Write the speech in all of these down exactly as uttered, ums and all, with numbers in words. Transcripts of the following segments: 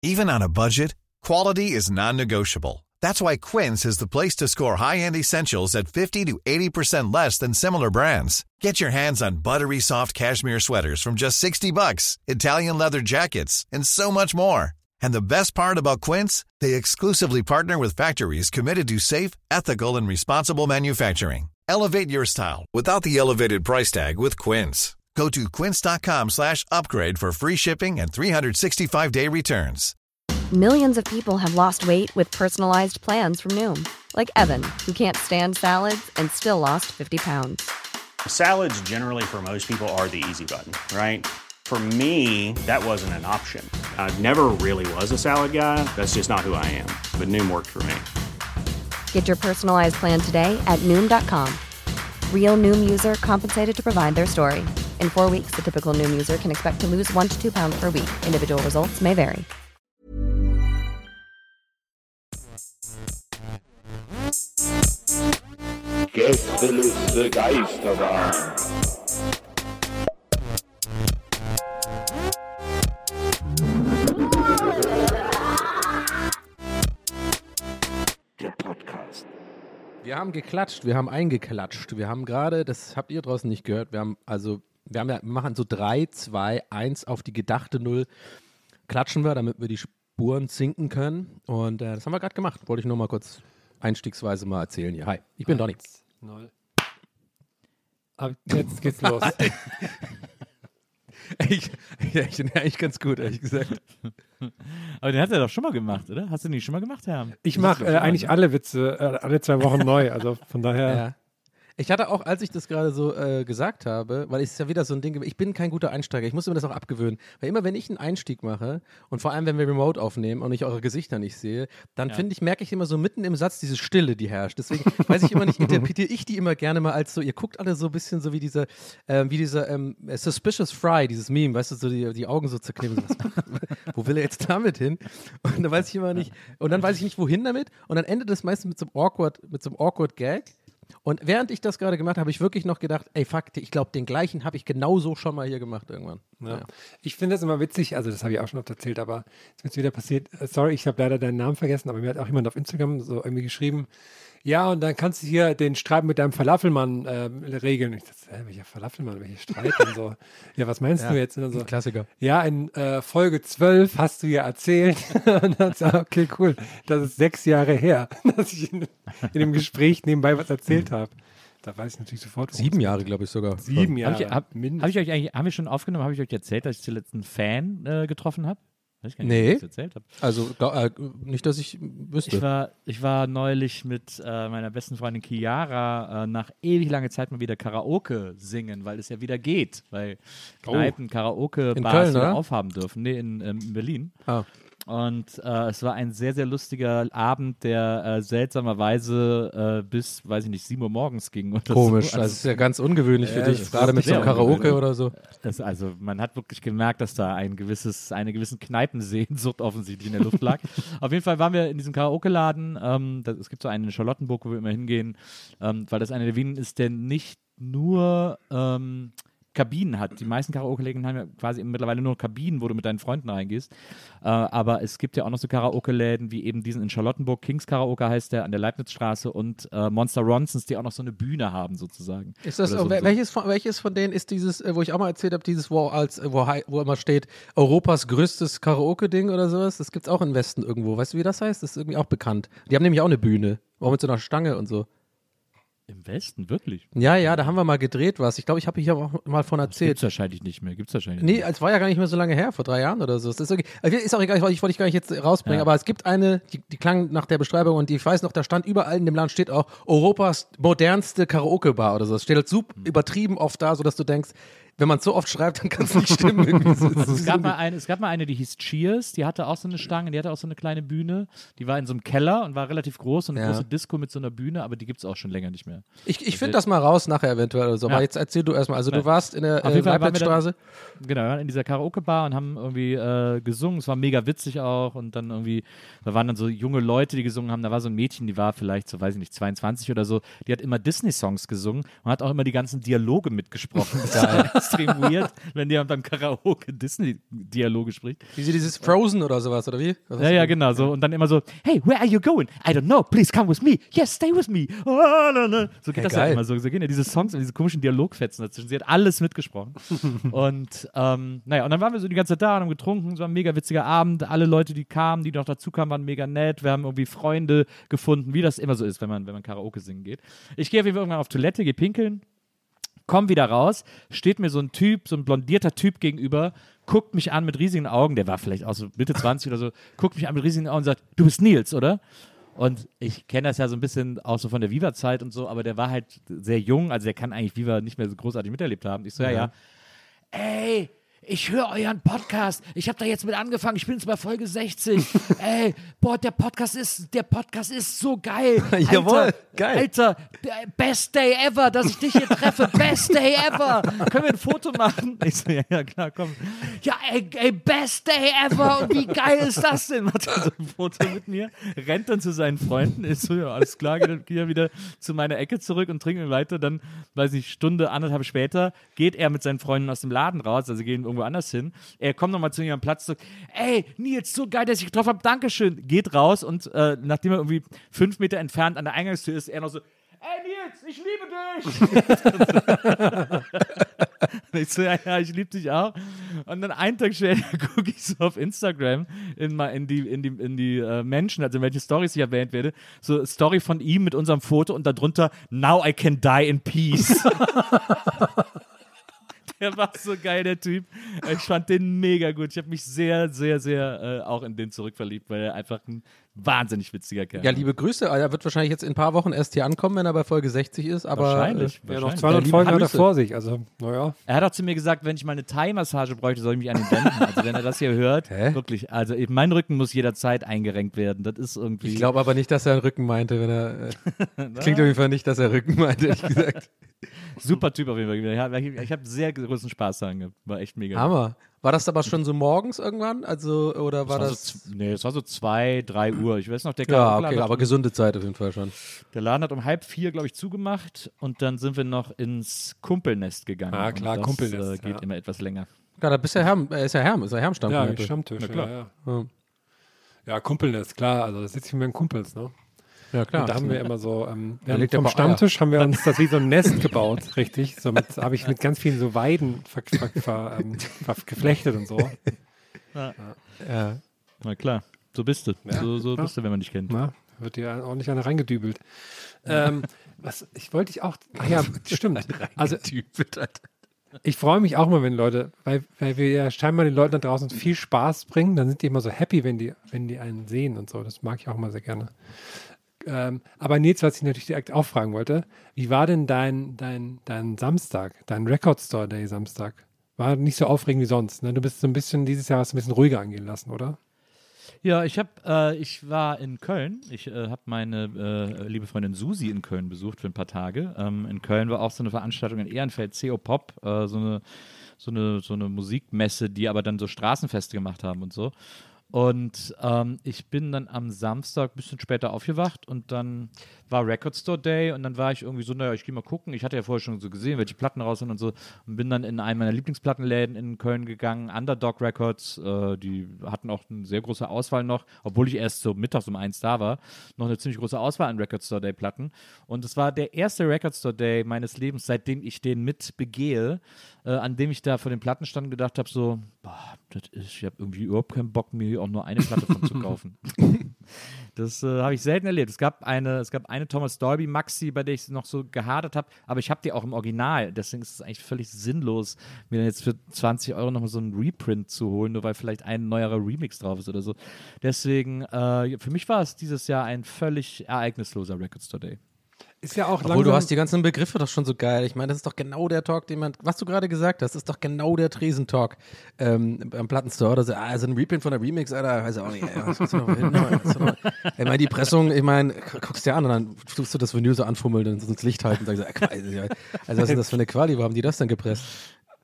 Even on a budget, quality is non-negotiable. That's why Quince is the place to score high-end essentials at fifty to eighty percent less than similar brands. Get your hands on buttery soft cashmere sweaters from just sixty bucks, Italian leather jackets, and so much more. And the best part about Quince, they exclusively partner with factories committed to safe, ethical, and responsible manufacturing. Elevate your style without the elevated price tag with Quince. Go to quince.com slash upgrade for free shipping and three sixty-five day returns. Millions of people have lost weight with personalized plans from Noom. Like Evan, who can't stand salads and still lost fifty pounds. Salads generally for most people are the easy button, right? For me, that wasn't an option. I never really was a salad guy. That's just not who I am. But Noom worked for me. Get your personalized plan today at Noom dot com. Real Noom user compensated to provide their story. In four weeks, the typical Noom user can expect to lose one to two pounds per week. Individual results may vary. Gästeliste Geisterbahn. Der Podcast. Wir haben geklatscht, wir haben eingeklatscht. Wir haben gerade, das habt ihr draußen nicht gehört, wir haben also, wir haben ja, wir machen so drei, zwei, eins auf die gedachte Null. Klatschen wir, damit wir die Spuren zinken können. Und äh, das haben wir gerade gemacht. Wollte ich nur mal kurz einstiegsweise mal erzählen hier. Hi, ich bin Donny. Null. Aber jetzt geht's los. ich, ja, ich bin ja eigentlich ganz gut, ehrlich gesagt. Aber den hat er doch schon mal gemacht, oder? Hast du den nicht schon mal gemacht, Herr? Ich mache äh, eigentlich alle Witze, äh, alle zwei Wochen neu. Also von daher. Ja. Ich hatte auch, als ich das gerade so äh, gesagt habe, weil es ist ja wieder so ein Ding, ich bin kein guter Einsteiger, ich muss mir das auch abgewöhnen, weil immer wenn ich einen Einstieg mache und vor allem wenn wir Remote aufnehmen und ich eure Gesichter nicht sehe, dann Ja. finde ich, merke ich immer so mitten im Satz diese Stille, die herrscht. Deswegen weiß ich immer nicht, interpretiere ich die immer gerne mal als so, ihr guckt alle so ein bisschen so wie dieser, äh, wie dieser ähm, Suspicious Fry, dieses Meme, weißt du, so die, die Augen so zerknippen, so, was, wo will er jetzt damit hin? Und dann weiß ich immer nicht, und dann weiß ich nicht, wohin damit und dann endet das meistens mit so einem awkward, mit so einem awkward Gag. Und während ich das gerade gemacht habe, habe ich wirklich noch gedacht, ey, fuck, ich glaube, den gleichen habe ich genauso schon mal hier gemacht irgendwann. Ja. Naja. Ich finde das immer witzig, also das habe ich auch schon oft erzählt, aber ist mir jetzt wieder passiert. Äh, Sorry, ich habe leider deinen Namen vergessen, aber mir hat auch jemand auf Instagram so irgendwie geschrieben, ja, und dann kannst du hier den Streit mit deinem Falafelmann äh, regeln. Ich dachte, hä, welcher Falafelmann, welcher Streit und so. Ja, was meinst Ja, du jetzt? Und dann so, Klassiker. ja, in äh, Folge zwölf hast du ja erzählt. Und dann so, okay, cool. Das ist sechs Jahre her, dass ich in, in dem Gespräch nebenbei was erzählt habe. Da weiß ich natürlich sofort. worum Sieben es Jahre, geht. glaube ich sogar. Sieben Hab Jahre. ich, hab, mindestens. hab ich euch eigentlich, haben wir schon aufgenommen, habe ich euch erzählt, dass ich zuletzt einen Fan äh, getroffen habe? Weiß ich gar nicht, Nee. ob ich das erzählt habe. Also ga- äh, nicht, dass ich wüsste. Ich war, ich war neulich mit äh, meiner besten Freundin Chiara äh, nach ewig langer Zeit mal wieder Karaoke singen, weil es ja wieder geht, weil Kneipen, In Karaoke-Bars Köln, wieder oder? aufhaben dürfen. Nee, in, ähm, in Berlin. Ah. Und äh, es war ein sehr, sehr lustiger Abend, der äh, seltsamerweise äh, bis, weiß ich nicht, sieben Uhr morgens ging. Oder Komisch, so. das ist ja ganz ungewöhnlich für Ja, dich, das ist gerade mit so einem sehr Karaoke ungewöhnlich. oder so. Das, also man hat wirklich gemerkt, dass da ein gewisses, eine gewisse Kneipensehnsucht offensichtlich in der Luft lag. Auf jeden Fall waren wir in diesem Karaoke-Laden. Ähm, das, es gibt so einen in Charlottenburg, wo wir immer hingehen, ähm, weil das einer der Wien ist, der nicht nur ähm, Kabinen hat. Die meisten Karaoke-Läden haben ja quasi mittlerweile nur Kabinen, wo du mit deinen Freunden reingehst. Äh, aber es gibt ja auch noch so Karaoke-Läden wie eben diesen in Charlottenburg, Kings Karaoke heißt der, an der Leibnizstraße und äh, Monster Ronsons, die auch noch so eine Bühne haben sozusagen. Ist das, Oder so- wel- welches, von, welches von denen ist dieses, äh, wo ich auch mal erzählt habe, dieses, wo, als, äh, wo, hei- wo immer steht, Europas größtes Karaoke-Ding oder sowas? Das gibt's auch im Westen irgendwo. Weißt du, wie das heißt? Das ist irgendwie auch bekannt. Die haben nämlich auch eine Bühne. Auch mit so einer Stange und so. Im Westen, wirklich? Ja, ja, da haben wir mal gedreht was. Ich glaube, ich habe hier auch mal von Das erzählt. gibt's wahrscheinlich nicht mehr. Gibt's wahrscheinlich Nee, nicht es war ja gar nicht mehr so lange her, vor drei Jahren oder so. Das ist, okay. Also ist auch egal, ich wollte ich wollte ich gar nicht jetzt rausbringen, Ja. aber es gibt eine, die, die klang nach der Beschreibung und die, ich weiß noch, da stand überall in dem Land steht auch Europas modernste Karaoke-Bar oder so. Das steht halt super übertrieben oft da, sodass du denkst, wenn man es so oft schreibt, dann kann es nicht stimmen. Irgendwie. So- so- Es gab, mal eine, es gab mal eine, die hieß Cheers, die hatte auch so eine Stange, die hatte auch so eine kleine Bühne, die war in so einem Keller und war relativ groß, so eine Ja. große Disco mit so einer Bühne, aber die gibt es auch schon länger nicht mehr. Ich, ich finde das mal raus nachher eventuell oder so. Ja. Aber jetzt erzähl du erstmal. Also du Ja. warst in der Auf äh, jeden Fall waren wir Leibnizstraße. Genau, wir waren in dieser Karaoke-Bar und haben irgendwie äh, gesungen, es war mega witzig auch und dann irgendwie, da waren dann so junge Leute, die gesungen haben, da war so ein Mädchen, die war vielleicht so, weiß ich nicht, zweiundzwanzig oder so, die hat immer Disney-Songs gesungen und hat auch immer die ganzen Dialoge mitgesprochen. Geil. extrem weird, wenn jemand beim Karaoke Disney-Dialoge spricht. Wie sie dieses Frozen oder sowas, oder wie? Was Ja, ja, genau. So. Und dann immer so, hey, where are you going? I don't know, please come with me. Yes, stay with me. Oh, no, no. So geht Ja, das geil. ja immer so. So gehen ja diese Songs und diese komischen Dialogfetzen dazwischen. Sie hat alles mitgesprochen. und ähm, naja, und dann waren wir so die ganze Zeit da und haben getrunken. Es war ein mega witziger Abend. Alle Leute, die kamen, die noch dazu kamen, waren mega nett. Wir haben irgendwie Freunde gefunden, wie das immer so ist, wenn man, wenn man Karaoke singen geht. Ich gehe auf jeden Fall irgendwann auf Toilette, gehe pinkeln. Komm wieder raus, steht mir so ein Typ, so ein blondierter Typ gegenüber, guckt mich an mit riesigen Augen, der war vielleicht auch so Mitte zwanzig oder so, guckt mich an mit riesigen Augen und sagt, du bist Nils, oder? Und ich kenne das ja so ein bisschen auch so von der Viva-Zeit und so, aber der war halt sehr jung, also der kann eigentlich Viva nicht mehr so großartig miterlebt haben. Ich so, ja, ja. Ey, ich höre euren Podcast. Ich habe da jetzt mit angefangen. Ich bin jetzt bei Folge sechzig. Ey, boah, der Podcast ist, der Podcast ist so geil. Alter, Jawohl, geil. Alter, best day ever, dass ich dich hier treffe. Best day ever. Können wir ein Foto machen? Ich so, ja, ja, klar, komm. Ja, ey, ey, best day ever. Und wie geil ist das denn? Macht er so ein Foto mit mir, rennt dann zu seinen Freunden. Ist so, ja, alles klar, geht dann wieder zu meiner Ecke zurück und trinken weiter. Dann, weiß ich, Stunde, anderthalb später geht er mit seinen Freunden aus dem Laden raus. Also gehen irgendwo anders hin. Er kommt nochmal zu ihrem Platz und sagt, ey, Nils, so geil, dass ich getroffen habe, Dankeschön. Geht raus und äh, nachdem er irgendwie fünf Meter entfernt an der Eingangstür ist, er noch so, ey Nils, ich liebe dich. Und ich so, ja, ja, ich liebe dich auch. Und dann einen Tag später gucke ich so auf Instagram in, mal in die, in die, in die äh, Menschen, also in welche Storys ich erwähnt werde, so Story von ihm mit unserem Foto und darunter, now I can die in peace. Der war so geil, der Typ. Ich fand den mega gut. Ich habe mich sehr, sehr, sehr äh, auch in den zurückverliebt, weil er einfach ein wahnsinnig witziger Kerl Ja, liebe Grüße. Er wird wahrscheinlich jetzt in ein paar Wochen erst hier ankommen, wenn er bei Folge sechzig ist. Aber, Wahrscheinlich. Äh, Ja, noch wahrscheinlich. zweihundert Ja, Folgen liebe hat er Grüße. vor sich. Also, naja. Er hat auch zu mir gesagt, wenn ich mal eine Thai-Massage bräuchte, soll ich mich an ihn wenden. Also wenn er das hier hört, Hä? wirklich, also mein Rücken muss jederzeit eingerenkt werden. Das ist irgendwie... ich glaube aber nicht, dass er einen Rücken meinte, wenn er. Äh, klingt auf jeden Fall nicht, dass er Rücken meinte, ehrlich gesagt. Super Typ auf jeden Fall. Ja, ich ich habe sehr großen Spaß daran gehabt. War echt mega. Hammer. War das aber schon so morgens irgendwann? Also, oder war war das. so, z- nee, es war so zwei, drei Uhr. Ich weiß noch, der ja, Karaoke-Laden okay, hat aber um- gesunde Zeit auf jeden Fall schon. Der Laden hat um halb vier, glaube ich, zugemacht und dann sind wir noch ins Kumpelnest gegangen. Ah, klar, und das, Kumpelnest, Äh, geht ja. immer etwas länger. Ja, da bist ja Herm, äh, ist ja Herm, ist ja Hermstamm. Ja, Stammtisch. Na klar. Ja, ja. Ja. ja, Kumpelnest, klar. Also, da sitze ich mit meinen Kumpels, ne? Ja, klar. Und da haben wir immer so, ähm, wir Da haben legt er vom ein paar Stammtisch haben wir uns das wie so ein Nest gebaut, richtig. So mit, habe ich mit ganz vielen so Weiden ver, ver, ver, ähm, ver, geflechtet und so. ja. Na klar, so bist du. Ja, so so klar. bist du, wenn man dich kennt. Na, wird dir ordentlich einer reingedübelt. Ähm, was, ich wollte dich auch, ach ja, stimmt. Also, ich freue mich auch mal, wenn Leute, weil, weil wir ja scheinbar den Leuten da draußen viel Spaß bringen, dann sind die immer so happy, wenn die, wenn die einen sehen und so. Das mag ich auch mal sehr gerne. Ähm, aber Nils, was ich natürlich direkt auch fragen wollte, wie war denn dein, dein, dein Samstag, dein Record Store Day Samstag? War nicht so aufregend wie sonst, ne? Du bist so ein bisschen, dieses Jahr hast du ein bisschen ruhiger angehen lassen, oder? Ja, ich habe, äh, ich war in Köln. Ich äh, habe meine äh, liebe Freundin Susi in Köln besucht für ein paar Tage. Ähm, in Köln war auch so eine Veranstaltung in Ehrenfeld, C O Pop, äh, so eine so eine so eine Musikmesse, die aber dann so Straßenfeste gemacht haben und so. Und ähm, ich bin dann am Samstag ein bisschen später aufgewacht und dann war Record Store Day und dann war ich irgendwie so, naja, ich gehe mal gucken. Ich hatte ja vorher schon so gesehen, welche Platten raus sind und so und bin dann in einen meiner Lieblingsplattenläden in Köln gegangen, Underdog Records, äh, die hatten auch eine sehr große Auswahl noch, obwohl ich erst so mittags um eins da war, noch eine ziemlich große Auswahl an Record Store Day Platten und es war der erste Record Store Day meines Lebens, seitdem ich den mit begehe, äh, an dem ich da vor dem Plattenstand gedacht habe, so, boah, das ist, ich habe irgendwie überhaupt keinen Bock, mir hier auch nur eine Platte von zu kaufen. Das äh, habe ich selten erlebt. Es gab eine, es gab eine Thomas Dolby Maxi, bei der ich noch so gehadert habe, aber ich habe die auch im Original. Deswegen ist es eigentlich völlig sinnlos, mir dann jetzt für zwanzig Euro nochmal so einen Reprint zu holen, nur weil vielleicht ein neuerer Remix drauf ist oder so. Deswegen, äh, für mich war es dieses Jahr ein völlig ereignisloser Record Store Day. Ist ja auch Obwohl, langsam, du hast die ganzen Begriffe doch schon so geil. Ich meine, das ist doch genau der Talk, den man, was du gerade gesagt hast, ist doch genau der Tresentalk ähm, beim Plattenstore. Oder so, ah, so ein Reprint von der Remix, Alter, weiß ich auch nicht. Ey, was ist noch hin? Was ist noch- Ich meine, die Pressung, ich meine, guckst dir an und dann tust du das Vinyl so anfummeln und ins Licht halten und sagst, ah, Quali, also was ist das für eine Quali, wo haben die das denn gepresst?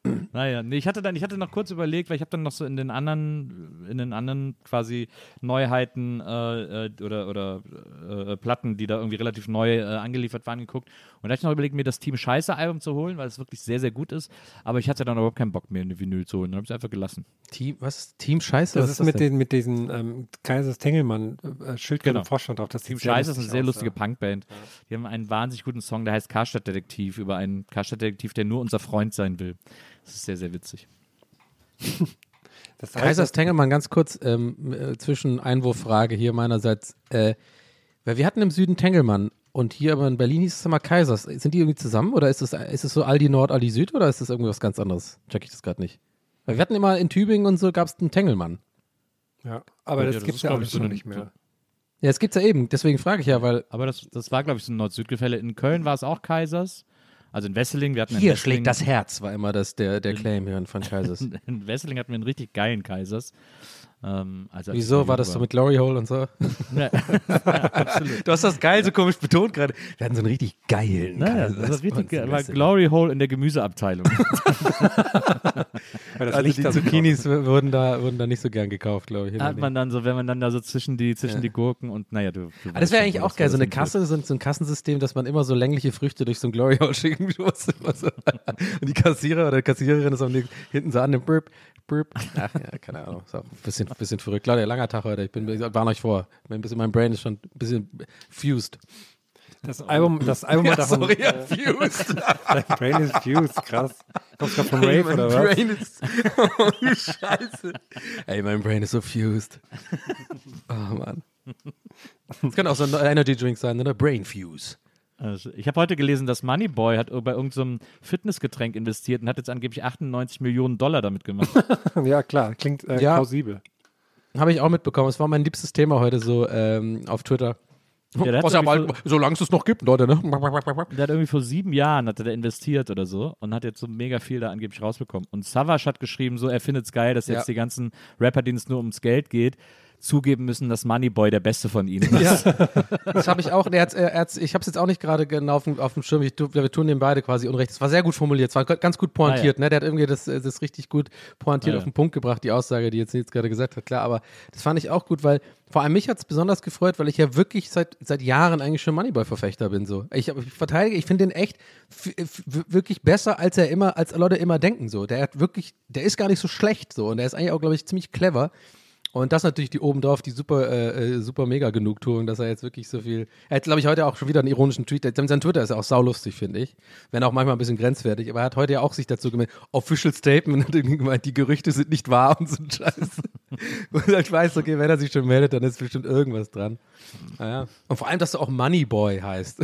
Naja, nee, ich hatte dann, ich hatte noch kurz überlegt, weil ich habe dann noch so in den anderen, in den anderen quasi Neuheiten äh, äh, oder, oder äh, Platten, die da irgendwie relativ neu äh, angeliefert waren, geguckt. Und da habe ich noch überlegt, mir das Team Scheiße-Album zu holen, weil es wirklich sehr, sehr gut ist. Aber ich hatte dann überhaupt keinen Bock mehr, eine Vinyl zu holen. Dann habe ich es einfach gelassen. Team, was? Team Scheiße? Das was ist, ist mit, denn? den, mit diesen ähm, Kaisers Tengelmann äh, Schildkröten Genau. und Frosch drauf. Das Team sieht sehr Scheiße ist eine lustig sehr aus, lustige ja. Punkband. Ja. Die haben einen wahnsinnig guten Song, der heißt Karstadt-Detektiv, über einen Karstadt-Detektiv, der nur unser Freund sein will. Das ist sehr, sehr witzig. Das heißt, Kaisers Tengelmann, ganz kurz ähm, äh, zwischen Einwurffrage hier meinerseits. Äh, weil wir hatten im Süden Tengelmann und hier aber in Berlin hieß es immer Kaisers. Sind die irgendwie zusammen oder ist es ist es so Aldi Nord, Aldi Süd oder ist das irgendwas ganz anderes? Check ich das gerade nicht. Weil wir hatten immer in Tübingen und so gab es einen Tengelmann. ja, aber Ja, das das gibt ist, es ja glaub auch ich, so so noch ein- nicht mehr. Ja, es gibt's ja eben, deswegen frage ich ja, weil Aber das, das war, glaube ich, so ein Nord-Süd-Gefälle. In Köln war es auch Kaisers. Also in Wesseling, wir hatten in hier Wesseling, schlägt das Herz, war immer das der, der Claim hier von Kaisers. in Wesseling hatten wir einen richtig geilen Kaisers. Ähm, also als ich Wieso noch war jung das so mit Glory Hole und so? Ja, Du hast das geil so komisch betont gerade. Wir hatten so einen richtig geilen naja, das war richtig geil. War Glory Hole in der Gemüseabteilung. Weil das Also Licht die da so Zucchinis wurden da, wurden da nicht so gern gekauft, glaube ich. hier in Hat Berlin. man dann so, wenn man dann da so zwischen die, zwischen Ja. die Gurken und naja, du. du Ah, das weißt wäre schon, eigentlich wo auch das- geil, wo so das eine hinführt. Kasse, so ein, so ein Kassensystem, dass man immer so längliche Früchte durch so ein Glory Hole schicken muss. Immer so. Und die Kassierer oder Kassiererin ist am nächsten- hinten so an dem Burp, Burp. Ach ja, keine Ahnung. Ist auch ein bisschen, bisschen verrückt. Leute, langer Tag heute. Ich bin, ich warne euch vor. Mein, bisschen, mein Brain ist schon ein bisschen fused. Das Album, das Album hat davon. sorry, ja, äh, fused. Dein Brain ist fused, krass. Kommst du gerade vom Ey, Rave mein oder was? Brain ist. Oh, Scheiße. Ey, mein Brain ist so fused. Oh, Mann. Das kann auch so ein Energy Drink sein, oder? Brain Fuse. Also, ich habe heute gelesen, dass Moneyboy hat bei irgendeinem so Fitnessgetränk investiert und hat jetzt angeblich achtundneunzig Millionen Dollar damit gemacht. Ja, klar, klingt äh, Ja. plausibel. Habe ich auch mitbekommen. Es war mein liebstes Thema heute so ähm, auf Twitter. der hat Was ja irgendwie bald, solange es es noch gibt, Leute, ne? Der hat irgendwie vor sieben Jahren hat er da investiert oder so und hat jetzt so mega viel da angeblich rausbekommen. Und Savage hat geschrieben, so er findet es geil, dass jetzt Ja. die ganzen Rapper, denen es nur ums Geld geht, zugeben müssen, dass Moneyboy der Beste von ihnen ist. Ja, das habe ich auch. Er hat's, er hat's, ich habe es jetzt auch nicht gerade genau auf dem, auf dem Schirm. Ich, tu- wir tun dem beide quasi Unrecht. Es war sehr gut formuliert, es war ganz gut pointiert. Ah, ja. Ne? Der hat irgendwie das, das richtig gut pointiert Ah, ja. auf den Punkt gebracht, die Aussage, die jetzt Nils gerade gesagt hat. Klar, aber das fand ich auch gut, weil vor allem mich hat es besonders gefreut, weil ich ja wirklich seit, seit Jahren eigentlich schon Moneyboy-Verfechter bin. So. Ich, ich verteidige, ich finde den echt f- f- wirklich besser, als er immer, als Leute immer denken. So. Der hat wirklich, der ist gar nicht so schlecht so und der ist eigentlich auch, glaube ich, ziemlich clever. Und das natürlich die obendrauf, die super, äh, äh, super mega Genugtuung, dass er jetzt wirklich so viel. Er hat, glaube ich, heute auch schon wieder einen ironischen Tweet. Sein Twitter ist ja auch saulustig, finde ich. Wenn auch manchmal ein bisschen grenzwertig. Aber er hat heute ja auch sich dazu gemeldet. Official Statement hat irgendwie gemeint, die Gerüchte sind nicht wahr und so ein Scheiß. Und ich weiß, okay, wenn er sich schon meldet, dann ist bestimmt irgendwas dran. Naja. Und vor allem, dass du auch Moneyboy heißt.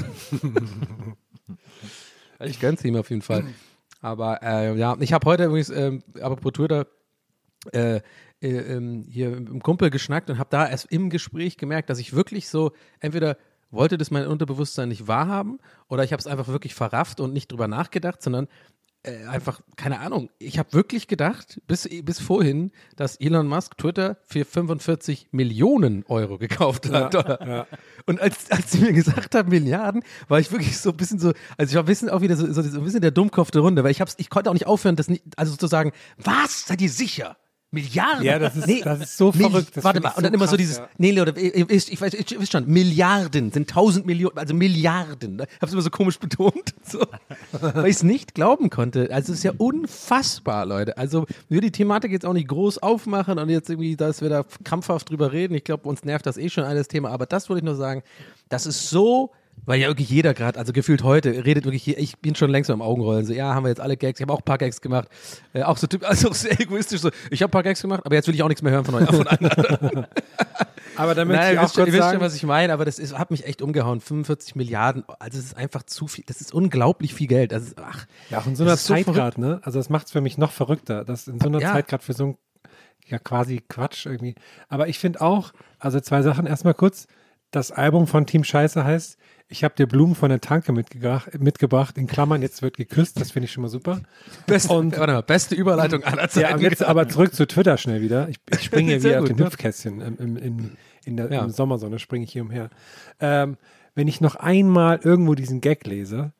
Ich gönn's ihm auf jeden Fall. Aber äh, ja, ich habe heute übrigens, ähm, apropos Twitter, äh, äh, ähm, hier mit einem Kumpel geschnackt und habe da erst im Gespräch gemerkt, dass ich wirklich so, entweder wollte das mein Unterbewusstsein nicht wahrhaben oder ich habe es einfach wirklich verrafft und nicht drüber nachgedacht, sondern äh, einfach, keine Ahnung, ich habe wirklich gedacht, bis, bis vorhin, dass Elon Musk Twitter für fünfundvierzig Millionen Euro gekauft hat. Dollar. ja. Und als, als sie mir gesagt haben, Milliarden, war ich wirklich so ein bisschen so, also ich war ein bisschen auch wieder so, so ein bisschen der Dummkopf der Runde, weil ich hab's, ich konnte auch nicht aufhören, das nicht, also zu sagen, was, seid ihr sicher? Milliarden? Ja, das ist- das ist so Milli- verrückt, das Warte find mal, ich und so dann immer so krass, dieses, ja. nee, Leute, ihr, ihr wisst, ich weiß, ihr wisst schon, Milliarden sind tausend Millionen, also Milliarden. Ne? Hab's immer so komisch betont, so, weil ich es nicht glauben konnte. Also es ist ja unfassbar, Leute. Also wir die Thematik jetzt auch nicht groß aufmachen und jetzt irgendwie, dass wir da krampfhaft drüber reden. Ich glaube, uns nervt das eh schon alles Thema, aber das wollte ich nur sagen, das ist so. Weil ja wirklich jeder gerade, also gefühlt heute, redet wirklich, je- ich bin schon längst am Augenrollen, so, ja, haben wir jetzt alle Gags, ich habe auch ein paar Gags gemacht, äh, auch so typ, also auch sehr egoistisch, so, ich habe ein paar Gags gemacht, aber jetzt will ich auch nichts mehr hören von euch, von anderen. Aber da möchte Nein, ich ihr auch wisst, schon, kurz ihr wisst schon, sagen, was ich meine, aber das ist, hat mich echt umgehauen, fünfundvierzig Milliarden, also es ist einfach zu viel, das ist unglaublich viel Geld, das ist, ach, ja, auch in so einer das ist so Zeit verrückt. gerade, ne? Also das macht es für mich noch verrückter, dass in so einer Ja. Zeit gerade für so ein, ja quasi Quatsch irgendwie. Aber ich finde auch, also zwei Sachen, erstmal kurz, das Album von Team Scheiße heißt, ich habe dir Blumen von der Tanke mitgebracht, mitgebracht, in Klammern, jetzt wird geküsst, das finde ich schon mal super. beste, Und- warte mal, beste Überleitung aller Ja, Zeiten. und jetzt aber zurück zu Twitter schnell wieder. Ich, ich springe hier Sehr wieder auf gut, den ja. Hüpfkästchen im, im, im, in der Ja. im Sommersonne, springe ich hier umher. Ähm, wenn ich noch einmal irgendwo diesen Gag lese,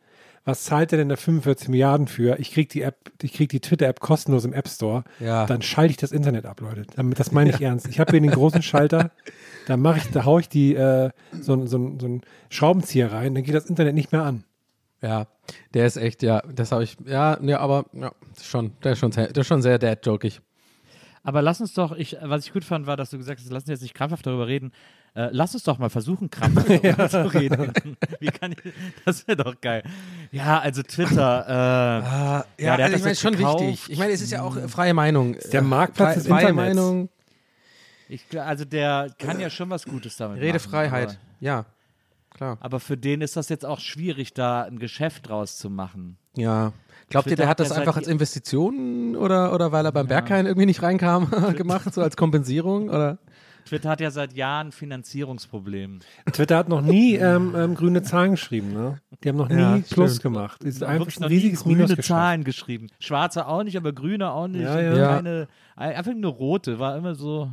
was zahlt er denn da fünfundvierzig Milliarden für? Ich krieg die App, ich krieg die Twitter-App kostenlos im App Store. Ja. Dann schalte ich das Internet ab, Leute. Damit, das meine ich ja. ernst. Ich habe hier den großen Schalter, da mache ich, da haue ich die äh, so, so, so einen Schraubenzieher rein, dann geht das Internet nicht mehr an. Ja, der ist echt, ja, das habe ich, ja, ja, aber ja, schon, der ist schon, sehr- der ist schon sehr dad-jokig. Aber lass uns doch, ich, was ich gut fand, war, dass du gesagt hast, lass uns jetzt nicht krampfhaft darüber reden. Äh, lass uns doch mal versuchen, krampfhaft darüber zu reden. Wie kann ich, das wäre doch geil. Ja, also Twitter. Äh, Ah, ja, Ja, der hat also das ich meine, jetzt schon gekauft. wichtig. Ich meine, es ist ja auch äh, freie Meinung. Der Marktplatz Frei- des freie Internets. Meinung, ich, gl- also der kann ja schon was Gutes damit Redefreiheit. machen. Ja, klar. Aber, aber für den ist das jetzt auch schwierig, da ein Geschäft draus zu machen. Ja. Glaubt ihr, Twitter der hat hat das ja seit einfach als die- Investition oder, oder weil er beim Berghain irgendwie nicht reinkam gemacht, so als Kompensierung? Oder? Twitter hat ja seit Jahren Finanzierungsprobleme. Twitter hat noch nie ähm, ähm, grüne Zahlen geschrieben, ne? Die haben noch nie Ja, Plus stimmt. gemacht. Es ist Wirklich einfach ein noch nie riesiges grüne Minus geschafft. Zahlen geschrieben. Schwarze auch nicht, aber grüne auch nicht. Ja, Und ja. Ja. Keine, einfach nur rote, war immer so.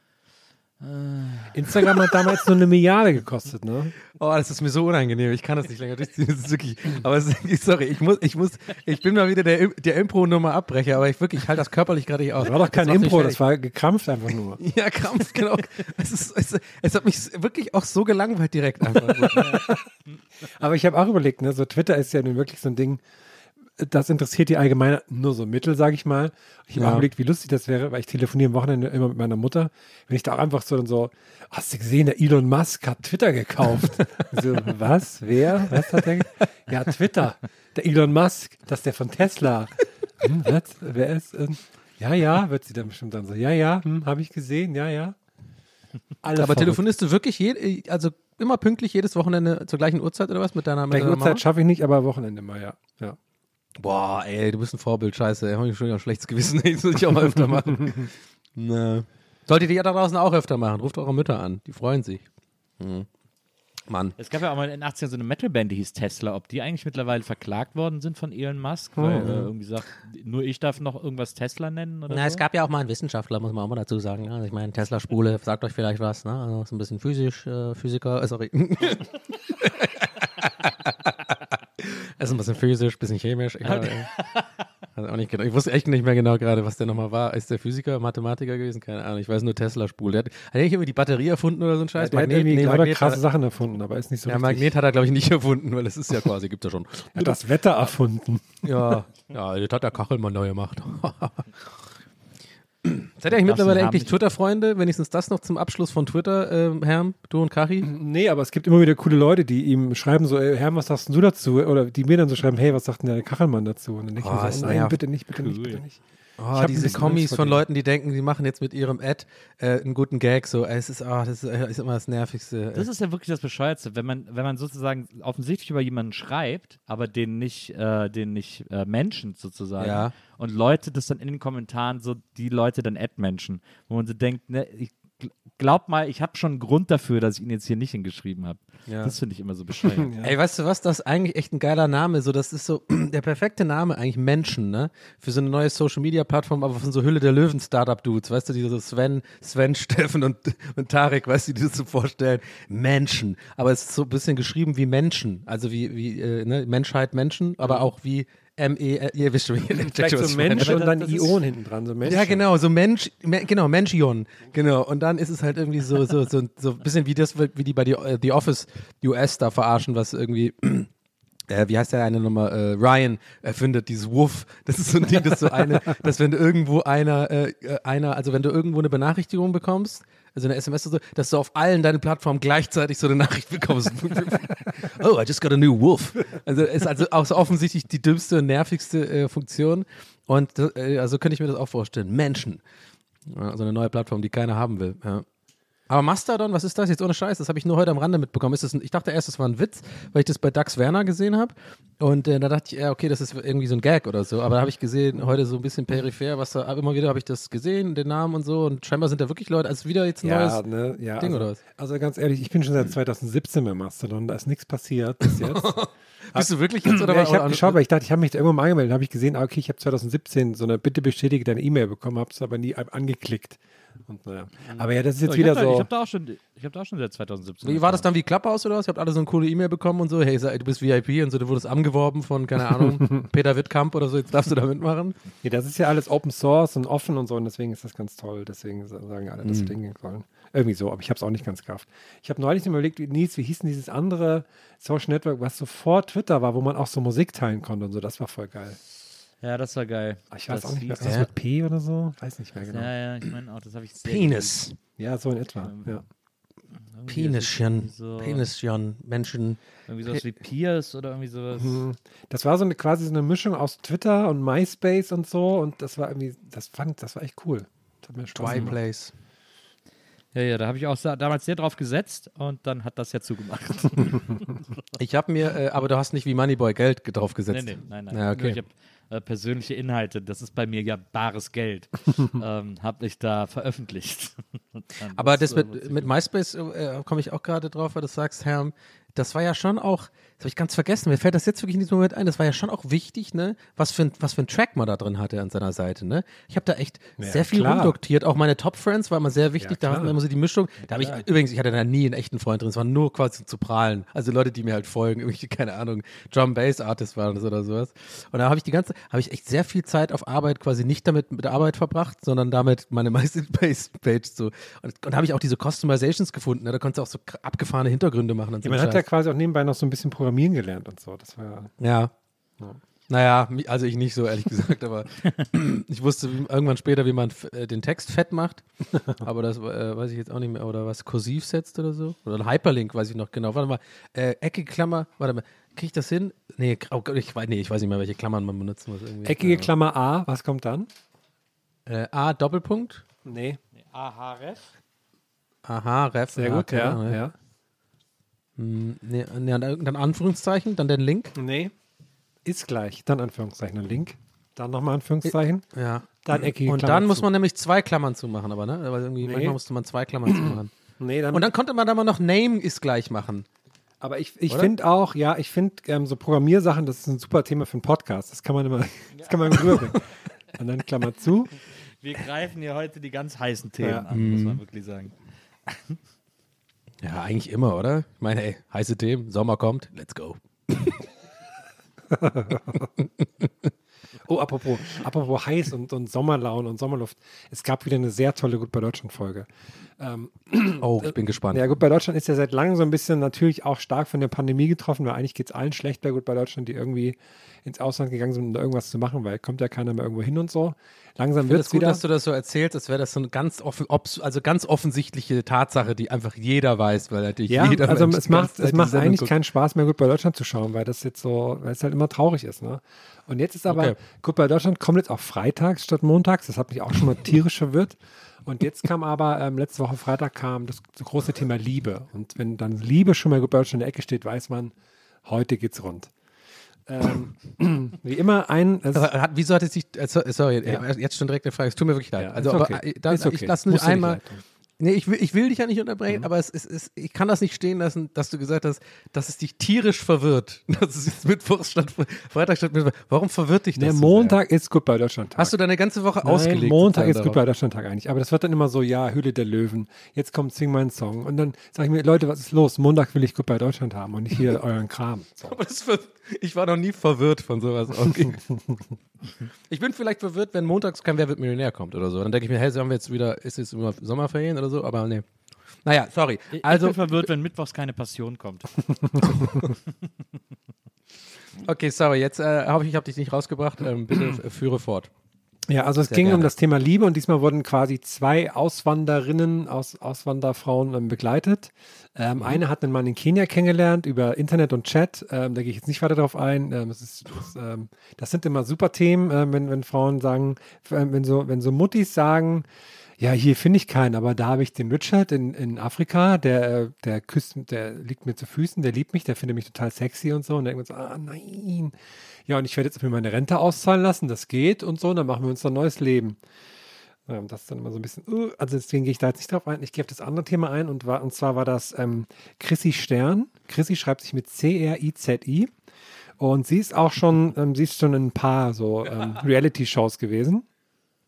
Instagram hat damals nur eine Milliarde gekostet, ne? Oh, das ist mir so unangenehm. Ich kann das nicht länger durchziehen. Das ist wirklich. Aber es ist, sorry, ich muss, ich muss, ich bin mal wieder der, der Impro-Nummer abbrecher, aber ich wirklich, ich halte das körperlich gerade nicht aus. Das war doch kein macht mich Impro, fertig. das war gekrampft einfach nur. Ja, Krampf, genau. Es, ist, es, es hat mich wirklich auch so gelangweilt direkt einfach. Aber ich habe auch überlegt, ne, so Twitter ist ja nun wirklich so ein Ding, das interessiert die Allgemeine nur so mittel, sage ich mal. Ich habe Ja. auch überlegt, wie lustig das wäre, weil ich telefoniere am Wochenende immer mit meiner Mutter, wenn ich da auch einfach so dann so, hast du gesehen, der Elon Musk hat Twitter gekauft. So, was? Wer? Was hat der? ge- Ja, Twitter. Der Elon Musk, das ist der von Tesla. Hm, was? Wer ist? Ähm, ja, ja, wird sie dann bestimmt dann so, ja, ja, hm, habe ich gesehen, ja, ja. Alle Aber verrückt. telefonierst du wirklich, je, also immer pünktlich jedes Wochenende zur gleichen Uhrzeit oder was mit deiner, mit Gleiche deiner Mama? Uhrzeit schaffe ich nicht, aber Wochenende mal, ja. ja. Boah, ey, du bist ein Vorbild, scheiße. Hab ich schon ein schlechtes Gewissen. Das muss ich auch mal öfter machen. Na. Solltet ihr ja da draußen auch öfter machen. Ruft eure Mütter an. Die freuen sich. Mhm. Mann. Es gab ja auch mal in den achtziger so eine Metalband, die hieß Tesla. Ob die eigentlich mittlerweile verklagt worden sind von Elon Musk, weil Oh. äh, irgendwie sagt, nur ich darf noch irgendwas Tesla nennen oder Na, so? es gab ja auch mal einen Wissenschaftler, muss man auch mal dazu sagen. Ne? Also ich meine, Tesla-Spule sagt euch vielleicht was. Ne? Also ist ein bisschen physisch, äh, Physiker, äh, sorry. Es ist ein bisschen physisch, ein bisschen chemisch. Ich, habe, also auch nicht genau, ich wusste echt nicht mehr genau gerade, was der nochmal war. Ist der Physiker, Mathematiker gewesen? Keine Ahnung. Ich weiß nur Tesla-Spule. Der hat, hat er nicht irgendwie die Batterie erfunden oder so ein Scheiß? Der hat irgendwie nee, lauter Magnet krasse hat, Sachen erfunden, aber ist nicht so ja, richtig. Magnet hat er, glaube ich, nicht erfunden, weil das ist ja quasi, gibt es ja schon. Er hat das Wetter erfunden. Ja, ja, das hat der Kachelmann neu gemacht. Seid ihr eigentlich Darfst mittlerweile den Namen endlich nicht- Twitter-Freunde? Wenigstens das noch zum Abschluss von Twitter, ähm, Herm, du und Kachi? Nee, aber es gibt immer wieder coole Leute, die ihm schreiben so, ey, Herr, was sagst du dazu? Oder die mir dann so schreiben, hey, was sagt denn der Kachelmann dazu? Und dann denke Oh, ich mir ist so, nein, nervt. bitte nicht, bitte nicht, Cool. bitte nicht. Oh, hab ein diese bisschen Kommis Angst vor von denen. Leuten, die denken, die machen jetzt mit ihrem Ad äh, einen guten Gag. So, ey, es ist, ah, das ist, äh, ist immer das Nervigste. Das ist ja wirklich das Bescheuerste, wenn man, wenn man sozusagen offensichtlich über jemanden schreibt, aber den nicht, äh, den nicht äh, menschent sozusagen. Ja. Und Leute das dann in den Kommentaren so, die Leute dann Ad-Menschen, wo man so denkt, ne, ich gl- glaub mal, ich habe schon einen Grund dafür, dass ich ihn jetzt hier nicht hingeschrieben habe. Ja. Das finde ich immer so bescheuert. Ey, weißt du was, das ist eigentlich echt ein geiler Name. So, das ist so der perfekte Name, eigentlich Menschen, ne? Für so eine neue Social-Media-Plattform, aber von so Hülle der Löwen-Startup-Dudes, weißt du, die so Sven, Sven, Steffen und, und Tarek, weißt du, die das so vorstellen. Menschen. Aber es ist so ein bisschen geschrieben wie Menschen. Also wie, wie äh, ne? Menschheit, Menschen, aber auch wie M E, äh, ihr wisst schon, wie Vielleicht so Mensch und dann Ion hinten dran, so Mensch. Ja, genau, so Mensch, me, genau, Menschion, genau. Und dann ist es halt irgendwie so, so, so, so ein bisschen wie das, wie die bei The, äh, The Office U S da verarschen, was irgendwie, äh, wie heißt der eine nochmal, äh, Ryan erfindet dieses Wuff. Das ist so ein Ding, das so eine, dass wenn du irgendwo einer, äh, einer, also wenn du irgendwo eine Benachrichtigung bekommst, also eine S M S oder so, dass du auf allen deinen Plattformen gleichzeitig so eine Nachricht bekommst. Oh, I just got a new wolf. Also ist also auch so offensichtlich die dümmste und nervigste äh, Funktion. Und das, äh, also könnte ich mir das auch vorstellen. Menschen. Ja, so eine neue Plattform, die keiner haben will. Ja. Aber Mastodon, was ist das jetzt ohne Scheiß? Das habe ich nur heute am Rande mitbekommen. Ist das ein, ich dachte erst, das war ein Witz, weil ich das bei Dax Werner gesehen habe. Und äh, da dachte ich, ja, okay, das ist irgendwie so ein Gag oder so. Aber da habe ich gesehen, heute so ein bisschen peripher, was da, immer wieder habe ich das gesehen, den Namen und so. Und scheinbar sind da wirklich Leute, also wieder jetzt ein Ja, neues ne, ja. Ding also, oder was? Also ganz ehrlich, ich bin schon seit zwanzig siebzehn bei Mastodon, da ist nichts passiert bis jetzt. Bist du wirklich jetzt oder ja, war- ich habe oder- geschaut, weil ich dachte, ich habe mich da irgendwann mal angemeldet, habe ich gesehen, ah, okay, ich habe zwanzig siebzehn so eine Bitte bestätige deine E-Mail bekommen, habe es aber nie angeklickt. Und naja. Aber ja, das ist jetzt So, ich wieder habe da, ich so. hab da auch schon Ich habe da auch schon seit zwanzig siebzehn. Wie war das dann wie Clubhouse oder was? Ihr habt alle so eine coole E-Mail bekommen und so, hey, du bist V I P und so, du wurdest angeworben von, keine Ahnung, Peter Wittkamp oder so, jetzt darfst du da mitmachen. Ja, das ist ja alles Open Source und offen und so und deswegen ist das ganz toll. Deswegen sagen alle, dass Mhm. wir Dinge sollen. Irgendwie so, aber ich habe es auch nicht ganz gerafft. Ich habe neulich überlegt, wie, Nils, wie hieß denn dieses andere Social Network, was so vor Twitter war, wo man auch so Musik teilen konnte und so, das war voll geil. Ja, das war geil. Ich weiß das auch nicht mehr, hieß- was Ja. mit P oder so? Weiß nicht mehr genau. Ja, ja, ich meine auch, das habe ich sehr Penis. Ja, so in etwa. Ja. geliebt. Penischen. Irgendwie so, Penischen. Menschen. irgendwie sowas wie Piers oder irgendwie sowas. Mhm. Das war so eine quasi so eine Mischung aus Twitter und MySpace und so und das war irgendwie, das fand, das war echt cool. Das hat mir Spaß gemacht. Twiplace. Ja, ja, da habe ich auch sa- damals sehr drauf gesetzt und dann hat das ja zugemacht. Ich habe mir, äh, aber du hast nicht wie Moneyboy Geld ge- drauf gesetzt. Nee, nee, nein, nein. Ja, okay. Nur Ich habe äh, persönliche Inhalte, das ist bei mir ja bares Geld, ähm, habe ich da veröffentlicht. Und dann Aber das, das äh, mit, mit MySpace äh, komme ich auch gerade drauf, weil du sagst, Herr, das war ja schon auch, das habe ich ganz vergessen, mir fällt das jetzt wirklich in diesem Moment ein, das war ja schon auch wichtig, ne, was für ein, was für ein Track man da drin hatte an seiner Seite, ne. Ich habe da echt Ja, sehr viel klar. rumdoktiert, auch meine Top Friends war immer sehr wichtig, Ja, da klar. hatten wir immer so die Mischung, da habe ich, übrigens, ich hatte da nie einen echten Freund drin, es war nur quasi zu prahlen, also Leute, die mir halt folgen, irgendwelche, keine Ahnung, Drum Bass Artists waren das oder sowas. Und da habe ich die ganze, habe ich echt sehr viel Zeit auf Arbeit quasi nicht damit mit der Arbeit verbracht, sondern damit meine MySpace-Page so. Und, und da habe ich auch diese Customizations gefunden, ne? Da konntest du auch so k- abgefahrene Hintergründe machen und so. Ja, man einen hat ja Scheiß. quasi auch nebenbei noch so ein bisschen Programmieren gelernt und so. Das war ja. Ja. Ja. Naja, mi- also ich nicht so, ehrlich gesagt, aber ich wusste wie, irgendwann später, wie man f- äh, den Text fett macht, aber das äh, weiß ich jetzt auch nicht mehr, oder was, kursiv setzt oder so, oder ein Hyperlink, weiß ich noch genau. Warte mal, äh, eckige Klammer, warte mal, kriege ich das hin? Nee, k- oh Gott, ich, weiß- nee, ich weiß nicht mehr, welche Klammern man benutzen muss. Irgendwie. Eckige Ja. Klammer A, was kommt dann? Äh, A, Doppelpunkt, Nee. Aha, Ref. aha, Ref. Sehr ja, gut, keine ja. Ahnung, ja. Hm, nee, nee, und dann Anführungszeichen, dann den Link. Nee. Ist gleich. Dann Anführungszeichen. Ein Link. Dann nochmal Anführungszeichen. Ja. Dann eckige Und Klammer dann muss zu. man nämlich zwei Klammern zumachen, aber ne? Aber irgendwie, Nee. manchmal musste man zwei Klammern zumachen. Nee, dann. Und dann konnte man da mal noch Name ist gleich machen. aber ich, ich Oder? finde auch, ja, ich finde ähm, so Programmiersachen, das ist ein super Thema für einen Podcast. Das kann man immer, das kann man immer rüberbringen. Und dann Klammer zu. Wir greifen hier heute die ganz heißen Themen Ja. an, muss man wirklich sagen. Ja, eigentlich immer, oder? Ich meine, ey, heiße Themen, Sommer kommt, let's go. Oh, apropos, apropos heiß und, und Sommerlaune und Sommerluft. Es gab wieder eine sehr tolle Gut bei Deutschland-Folge. Ähm, Oh, ich bin gespannt. ja, Gut bei Deutschland ist ja seit langem so ein bisschen natürlich auch stark von der Pandemie getroffen, weil eigentlich geht es allen schlecht bei Gut bei Deutschland, die irgendwie ins Ausland gegangen sind, um da irgendwas zu machen, weil kommt ja keiner mehr irgendwo hin und so. Langsam Ich finde wird es es gut, wieder. dass du das so erzählst, als wäre das so eine ganz, offen, obs, also ganz offensichtliche Tatsache, die einfach jeder weiß, weil natürlich Ja, jeder also Mensch es die ganze macht, Zeit es die macht Sendung eigentlich guckt. keinen Spaß mehr, Gut bei Deutschland zu schauen, weil das jetzt so, weil es halt immer traurig ist. Ne? Und jetzt ist aber, Okay. Gut bei Deutschland kommt jetzt auch freitags statt montags. Das hat mich auch schon mal tierisch verwirrt. Und jetzt kam aber, ähm, letzte Woche Freitag kam das, das große Thema Liebe. Und wenn dann Liebe schon mal Gut bei Deutschland in der Ecke steht, weiß man, heute geht's rund. Ähm, wie immer ein, es, Aber hat, wieso hat es sich, äh, so- sorry, Ja. äh, jetzt schon direkt eine Frage, es tut mir wirklich leid. Ja, also, ist aber, okay. äh, da, Ist okay. ich lasse nicht Musst du nicht einmal, leid tun. nee, ich will, ich will dich ja nicht unterbrechen, aber es, es, es, ich kann das nicht stehen lassen, dass du gesagt hast, dass es dich tierisch verwirrt. Das ist jetzt Mittwoch statt Freitag statt Mittwoch. Warum verwirrt dich das? Der so Montag ist Gut bei Deutschland Tag. Hast du deine ganze Woche Nein, ausgelegt? Montag sozusagen ist Gut bei darauf? Deutschland Tag eigentlich. Aber das wird dann immer so, ja, Hülle der Löwen. Jetzt kommt Sing meinen Song. Und dann sage ich mir, Leute, was ist los? Montag will ich Gut bei Deutschland haben und nicht hier euren Kram. So. Aber das ver- ich war noch nie verwirrt von sowas. Okay. Ich bin vielleicht verwirrt, wenn montags kein Wer wird Millionär kommt oder so. Dann denke ich mir, hey, sollen wir jetzt wieder, ist jetzt immer Sommerferien oder so? Aber nee. Naja, sorry. Ich, Also, ich bin verwirrt, wenn mittwochs keine Passion kommt. okay, sorry, jetzt äh, hoffe ich, ich habe dich nicht rausgebracht. Ähm, bitte f- führe fort. Ja, also es Sehr ging um gerne. das Thema Liebe und diesmal wurden quasi zwei Auswanderinnen, aus, Auswanderfrauen ähm, begleitet. Ähm, Eine hat einen Mann in Kenia kennengelernt über Internet und Chat. Ähm, da gehe ich jetzt nicht weiter drauf ein. Ähm, das, ist, das, ähm, das sind immer super Themen, ähm, wenn, wenn Frauen sagen, äh, wenn so, wenn so Muttis sagen, ja, hier finde ich keinen, aber da habe ich den Richard in, in Afrika, der, äh, der küsst, der liegt mir zu Füßen, der liebt mich, der findet mich total sexy und so. Und denkt man so, ah nein. Ja, und ich werde jetzt mir meine Rente auszahlen lassen, das geht und so, und dann machen wir uns ein neues Leben. Ähm, das ist dann immer so ein bisschen, uh, also deswegen gehe ich da jetzt nicht drauf ein. Ich gehe auf das andere Thema ein und, war, und zwar war das ähm, Chrissy Stern. Chrissy schreibt sich mit C R I Z I und sie ist auch schon, ähm, sie ist schon in ein paar so ähm, Reality-Shows gewesen.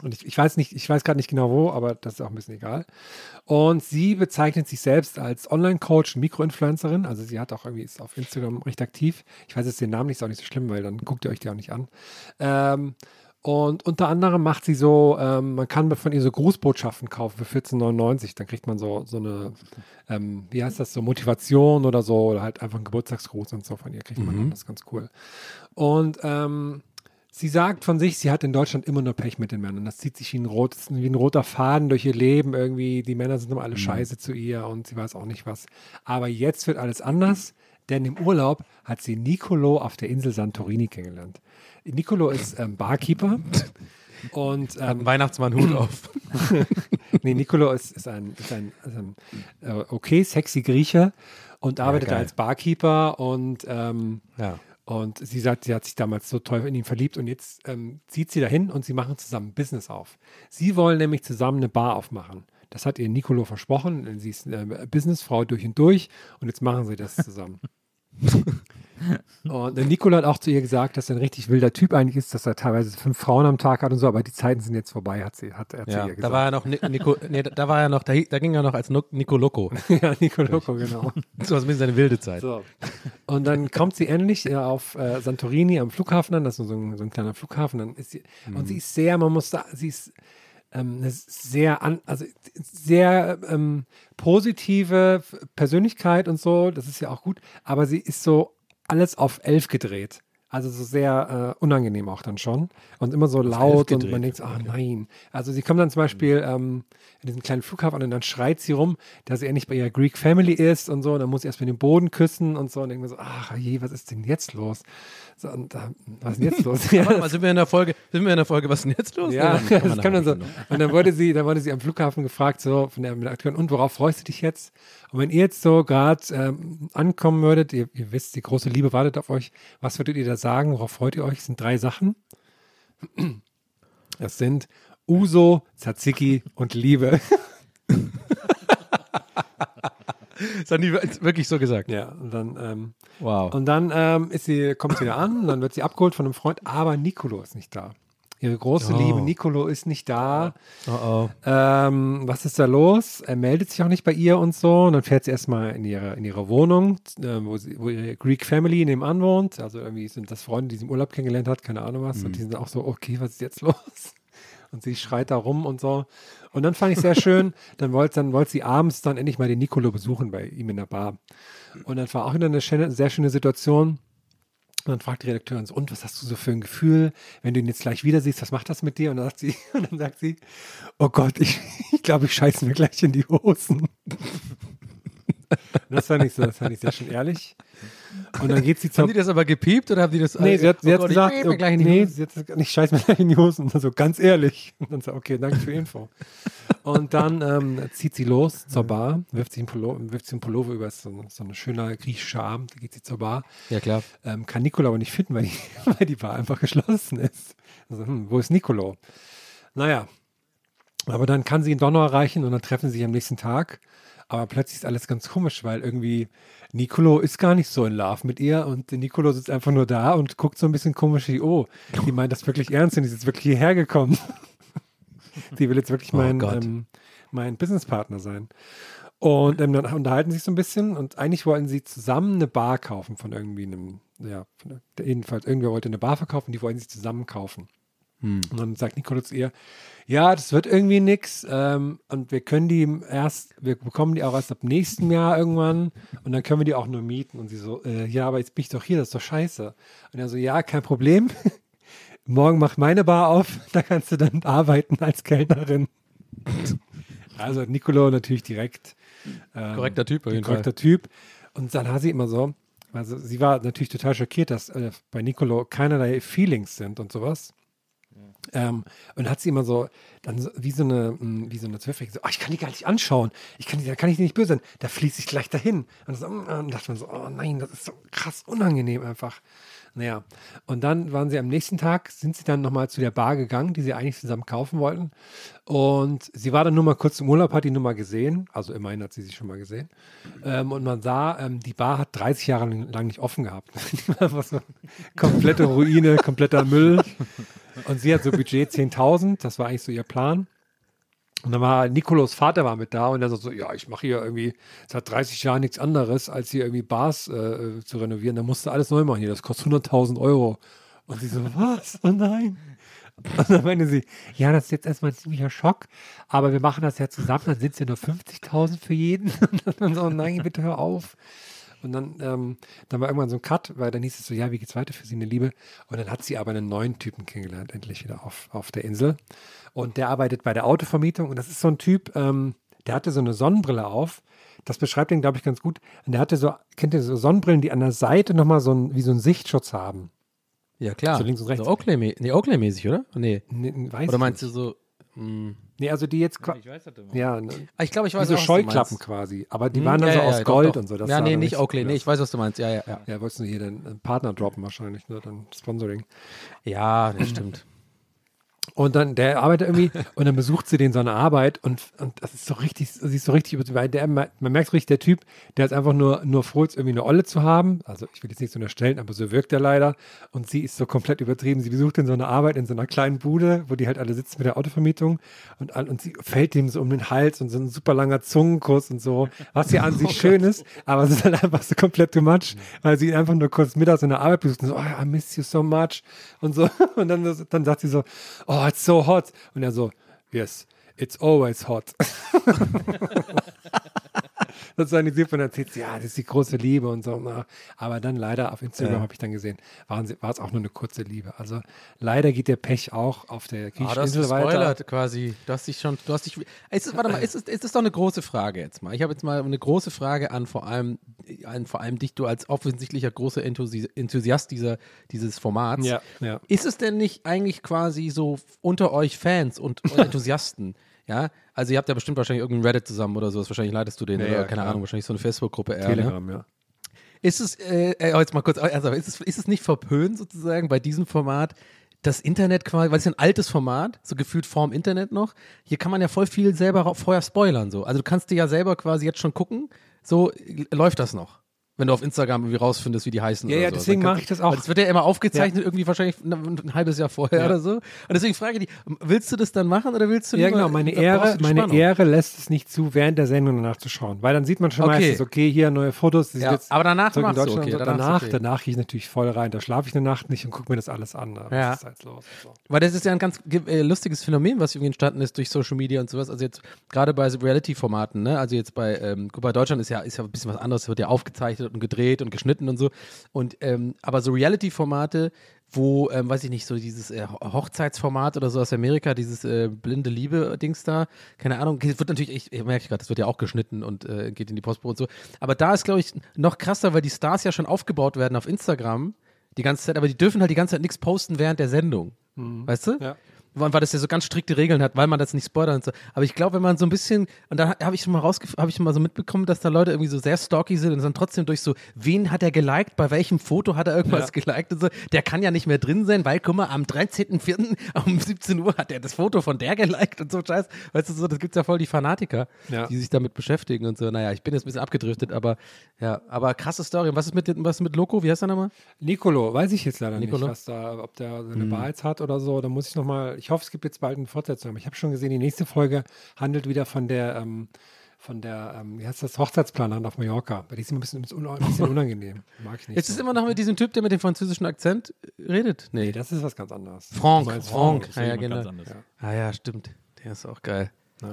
Und ich, ich weiß nicht, ich weiß gerade nicht genau wo, aber das ist auch ein bisschen egal. Und sie bezeichnet sich selbst als Online-Coach, Mikroinfluencerin. Also sie hat auch irgendwie, ist auf Instagram recht aktiv. Ich weiß jetzt den Namen nicht, ist auch nicht so schlimm, weil dann guckt ihr euch die auch nicht an. Ähm, und unter anderem macht sie so, ähm, man kann von ihr so Grußbotschaften kaufen für vierzehn neunundneunzig. Dann kriegt man so, so eine, ähm, wie heißt das, so Motivation oder so, oder halt einfach einen Geburtstagsgruß und so von ihr kriegt man. Mhm. Das ist ganz cool. Und ähm, sie sagt von sich, sie hat in Deutschland immer nur Pech mit den Männern. Das zieht sich wie ein, rot, wie ein roter Faden durch ihr Leben irgendwie. Die Männer sind immer alle scheiße zu ihr und sie weiß auch nicht was. Aber jetzt wird alles anders, denn im Urlaub hat sie Nicolo auf der Insel Santorini kennengelernt. Nicolo ist ähm, Barkeeper und Hat einen ähm, Weihnachtsmann-Hut auf. nee, Nicolo ist, ist ein, ist ein, ist ein äh, okay, sexy Grieche und arbeitet geil. als Barkeeper und ähm, Ja. Und sie sagt, sie hat sich damals so toll in ihn verliebt und jetzt ähm, zieht sie dahin und sie machen zusammen ein Business auf. Sie wollen nämlich zusammen eine Bar aufmachen. Das hat ihr Nicolo versprochen. Sie ist eine Businessfrau durch und durch und jetzt machen sie das zusammen. Und der Nicolo hat auch zu ihr gesagt, dass er ein richtig wilder Typ eigentlich ist, dass er teilweise fünf Frauen am Tag hat und so, aber die Zeiten sind jetzt vorbei, hat sie, hat er zu Ja, ihr gesagt. da war er noch, Ni- Nico, nee, da war er noch, da, hi- da ging er noch als No- Nico Loco. ja, Nicolo, genau. Das war so ein bisschen seine wilde Zeit. So. Und dann kommt sie endlich äh, auf äh, Santorini am Flughafen an, das ist so ein, so ein kleiner Flughafen. Dann ist sie, Mhm. Und sie ist sehr, man muss da, sie ist ähm, eine sehr, an, also sehr ähm, positive Persönlichkeit und so, das ist ja auch gut, aber sie ist so alles auf elf gedreht. Also so sehr äh, unangenehm auch dann schon. Und immer so laut und gedreht. man denkt, ah nein. Also sie kommt dann zum Beispiel ähm, in diesem kleinen Flughafen an und dann schreit sie rum, dass sie endlich bei ihrer Greek Family ist und so. Und dann muss sie erst mal den Boden küssen und so. Und denkt mir so, ach je, was ist denn jetzt los? So, und, äh, was ist denn jetzt los? Ja, Warte mal, sind wir in der Folge, sind wir in der Folge, was ist denn jetzt los? ja, Nee, dann das kann man so. Und dann wurde sie, dann wurde sie am Flughafen gefragt, so von der, mit der Akteurin, und worauf freust du dich jetzt? Und wenn ihr jetzt so gerade ähm, ankommen würdet, ihr, ihr wisst, die große Liebe wartet auf euch, was würdet ihr da sagen? Worauf freut ihr euch? Es sind drei Sachen. Das sind Uso, Tzatziki und Liebe. Das haben die wirklich so gesagt. Ja, und dann, ähm, Wow. und dann ähm, ist sie, kommt sie wieder an, und dann wird sie abgeholt von einem Freund, aber Nicolo ist nicht da. Ihre große Oh. Liebe Nicolo ist nicht da. Oh oh. Ähm, was ist da los? Er meldet sich auch nicht bei ihr und so. Und dann fährt sie erstmal in ihre, in ihre Wohnung, äh, wo, sie, wo ihre Greek Family nebenan wohnt. Also irgendwie sind das Freunde, die sie im Urlaub kennengelernt hat, keine Ahnung was. Mhm. Und die sind auch so, okay, was ist jetzt los? Und sie schreit da rum und so. Und dann fand ich sehr schön, dann wollte dann wollte sie abends dann endlich mal den Nicolo besuchen bei ihm in der Bar. Und dann war auch wieder eine schöne, sehr schöne Situation. Und dann fragt die Redakteurin so, und was hast du so für ein Gefühl, wenn du ihn jetzt gleich wieder siehst, was macht das mit dir? Und dann sagt sie, und dann sagt sie, oh Gott, ich, ich glaube, ich scheiße mir gleich in die Hosen. Und das fand ich so, das fand ich sehr schön ehrlich. Und dann geht sie zur... Haben die das aber gepiept oder haben die das... Nee, sie hat, sie oh hat Gott, gesagt, ich, ich, gleich in die nee, Hose. sie hat gesagt, ich scheiß mir gleich in die Hosen. Und dann so, ganz ehrlich. Und dann so, okay, danke für die Info. Und dann ähm, zieht sie los zur Bar, wirft sich einen Pullover, wirft sich einen Pullover über, ist so, so ein schöner griechischer Abend, da geht sie zur Bar. Ja, klar. Ähm, kann Nicolo aber nicht finden, weil die, weil die Bar einfach geschlossen ist. Also, hm, wo ist Nicolo? Naja, aber dann kann sie ihn doch noch erreichen und dann treffen sie sich am nächsten Tag. Aber plötzlich ist alles ganz komisch, weil irgendwie Nicolo ist gar nicht so in Love mit ihr und Nicolo sitzt einfach nur da und guckt so ein bisschen komisch wie, oh, die meint das wirklich ernst und die ist jetzt wirklich hierher gekommen. Die will jetzt wirklich Oh mein, Gott. ähm, mein Businesspartner sein. Und ähm, dann unterhalten sie sich so ein bisschen und eigentlich wollten sie zusammen eine Bar kaufen von irgendwie einem, ja, von, jedenfalls irgendwer wollte eine Bar verkaufen, die wollten sie zusammen kaufen. Hm. Und dann sagt Nicolo zu ihr, ja, das wird irgendwie nix ähm, und wir können die erst, wir bekommen die auch erst ab nächstem Jahr irgendwann und dann können wir die auch nur mieten. Und sie so, äh, ja, aber jetzt bin ich doch hier, das ist doch scheiße. Und er so, ja, kein Problem. Morgen macht meine Bar auf, da kannst du dann arbeiten als Kellnerin. Also Nicolo natürlich direkt. Ähm, Korrekter Typ auf jeden korrekter Fall. Typ. Und dann hat sie immer so, also sie war natürlich total schockiert, dass äh, bei Nicolo keinerlei Feelings sind und sowas. Ähm, und hat sie immer so, dann so, wie so eine, mh, wie so eine Zwölfjährige, so, oh, ich kann die gar nicht anschauen. Ich kann die, da kann ich die nicht böse sein. Da fließe ich gleich dahin. Und so, mm, und dachte man so, oh nein, das ist so krass unangenehm einfach. Naja, und dann waren sie am nächsten Tag, sind sie dann nochmal zu der Bar gegangen, die sie eigentlich zusammen kaufen wollten. Und sie war dann nur mal kurz im Urlaub, hat die nur mal gesehen. Also immerhin hat sie sie schon mal gesehen. Ähm, und man sah, ähm, die Bar hat dreißig Jahre lang nicht offen gehabt. Die war einfach so komplette Ruine, kompletter Müll. Und sie hat so Budget zehntausend, das war eigentlich so ihr Plan. Und dann war Nicolos Vater war mit da und er sagt so, ja, ich mache hier irgendwie seit dreißig Jahren nichts anderes, als hier irgendwie Bars äh, zu renovieren. Da musst du alles neu machen hier, das kostet hunderttausend Euro. Und sie so, was? Oh nein. Und dann meinte sie, ja, das ist jetzt erstmal ein ziemlicher Schock, aber wir machen das ja zusammen, dann sind es ja nur fünfzigtausend für jeden. Und dann so, nein, bitte hör auf. Und dann, ähm, dann war irgendwann so ein Cut, weil dann hieß es so, ja, wie geht's weiter für sie, eine Liebe? Und dann hat sie aber einen neuen Typen kennengelernt, endlich wieder auf, auf der Insel. Und der arbeitet bei der Autovermietung und das ist so ein Typ, ähm, der hatte so eine Sonnenbrille auf. Das beschreibt ihn, glaube ich, ganz gut. Und der hatte so, kennt ihr so Sonnenbrillen, die an der Seite nochmal so ein, wie so einen Sichtschutz haben? Ja, klar. So links und rechts. So Oakley-mäßig, nee, Oakley-mäßig, oder? Nee. Nee, weiß Oder ich meinst nicht. du so, mh. Nee, also die jetzt, qua- Ich weiß das immer. ja, ne, Ah, ich glaube, ich wie weiß so auch, was du Scheuklappen meinst. quasi. Aber die Hm, waren dann ja, so ja, aus ja, Gold doch, doch. und so. Das ja, sah nee, dann nicht richtig Oakley, cool nee, aus. ich weiß, was du meinst, ja, ja, ja. Ja, wolltest du hier den einen Partner droppen wahrscheinlich, ne? Dann Sponsoring. Ja, das stimmt. Und dann, der arbeitet irgendwie und dann besucht sie den so eine Arbeit und, und das ist so richtig, sie ist so richtig, über- weil der, man merkt so richtig, der Typ, der ist einfach nur, nur froh, jetzt irgendwie eine Olle zu haben. Also ich will jetzt nicht so unterstellen, aber so wirkt er leider. Und sie ist so komplett übertrieben. Sie besucht in so eine Arbeit in so einer kleinen Bude, wo die halt alle sitzen mit der Autovermietung und, an- und sie fällt ihm so um den Hals und so ein super langer Zungenkuss und so, was ja an sich schön ist, aber es ist halt einfach so komplett too much, weil sie ihn einfach nur kurz mittags in der Arbeit besucht und so, oh, I miss you so much und so. Und dann, dann sagt sie so, oh, it's so hot. Und er so, yes, it's always hot. Das ist eine Sieb und erzählt sie, ja, das ist die große Liebe und so. Na. Aber dann leider auf Instagram Ja. habe ich dann gesehen, waren sie, war es auch nur eine kurze Liebe. Also leider geht der Pech auch auf der Ah, griechischen du hast Insel weiter. gespoilert quasi. Du hast dich schon, du hast dich. Es ist, warte mal, es ist, es ist doch eine große Frage jetzt mal. Ich habe jetzt mal eine große Frage an vor allem, an vor allem dich, du als offensichtlicher großer Enthusi Enthusiast dieser, dieses Formats. Ja, ja. Ist es denn nicht eigentlich quasi so unter euch Fans und Enthusiasten? Ja, also ihr habt ja bestimmt wahrscheinlich irgendeinen Reddit zusammen oder sowas, wahrscheinlich leitest du den Ja, oder ja, keine klar. Ahnung, wahrscheinlich so eine Facebook-Gruppe eher. Ne? Telegram, ja. Ist es, äh, äh, jetzt mal kurz, also ist es, ist es nicht verpönt sozusagen bei diesem Format, das Internet quasi, weil es ist ja ein altes Format, so gefühlt vorm Internet noch, hier kann man ja voll viel selber ra- vorher spoilern so. Also du kannst dir ja selber quasi jetzt schon gucken, so äh, läuft das noch. Wenn du auf Instagram irgendwie rausfindest, wie die heißen. Ja, oder ja, so. deswegen Dann mache kannst- ich das auch. weil das wird ja immer aufgezeichnet, irgendwie wahrscheinlich ein, ein halbes Jahr vorher Ja. oder so. Und deswegen frage ich dich, willst du das dann machen oder willst du Ja, lieber- genau. Meine brauchst Ehre, du die meine Spannung? Ehre lässt es nicht zu, während der Sendung danach zu schauen. Weil dann sieht man schon Okay. meistens, okay, hier neue Fotos. das Ja, ist jetzt aber danach zurück in machst du, Deutschland okay, und so. danach ist Danach, okay. danach gehe ich natürlich voll rein. Da schlafe ich eine Nacht nicht und gucke mir das alles an. Aber Ja. Was ist halt los? So. Weil das ist ja ein ganz ge- äh, lustiges Phänomen, was irgendwie entstanden ist durch Social Media und sowas. Also jetzt gerade bei so Reality-Formaten, ne? Also jetzt bei, ähm, guck, bei Deutschland ist ja, ist ja ein bisschen was anderes, wird ja aufgezeichnet und gedreht und geschnitten und so. Und ähm, aber so Reality-Formate, wo, ähm, weiß ich nicht, so dieses äh, Ho- Hochzeitsformat oder so aus Amerika, dieses äh, blinde Liebe-Dings da, keine Ahnung, das wird natürlich, ich, ich merke gerade, das wird ja auch geschnitten und äh, geht in die Postpro und so. Aber da ist, glaube ich, noch krasser, weil die Stars ja schon aufgebaut werden auf Instagram die ganze Zeit, aber die dürfen halt die ganze Zeit nichts posten während der Sendung. Weißt du? Ja. Weil, weil das ja so ganz strikte Regeln hat, weil man das nicht spoilert und so. Aber ich glaube, wenn man so ein bisschen, und da habe ich schon mal rausgef- habe ich schon mal so mitbekommen, dass da Leute irgendwie so sehr stalky sind und dann trotzdem durch so, wen hat er geliked, bei welchem Foto hat er irgendwas Ja. geliked und so, der kann ja nicht mehr drin sein, weil, guck mal, am dreizehnten vierten um siebzehn Uhr hat er das Foto von der geliked und so Scheiß. Weißt du, so, das gibt's ja voll die Fanatiker, Ja. die sich damit beschäftigen und so. Naja, ich bin jetzt ein bisschen abgedriftet, aber ja, aber krasse Story. Und was ist mit, den- was ist mit Loco? Wie heißt er nochmal? Nicolo, weiß ich jetzt leider Nicolo? nicht, was da, ob der seine Bar jetzt hat oder so. Da muss ich nochmal, ich hoffe, es gibt jetzt bald eine Fortsetzung. Aber ich habe schon gesehen, die nächste Folge handelt wieder von der, ähm, von der, ähm, wie heißt das, Hochzeitsplanerin auf Mallorca. Weil die ist immer ein bisschen, ein bisschen unangenehm. Mag ich nicht. Jetzt ist immer noch mit diesem Typ, der mit dem französischen Akzent redet. Nee, Nee, das ist was ganz anderes. Franck, Du meinst Franck. Das ist Ah, ja, jemand ganz genau. anderes. Ja. Ah ja, stimmt. Der ist auch geil. Ja.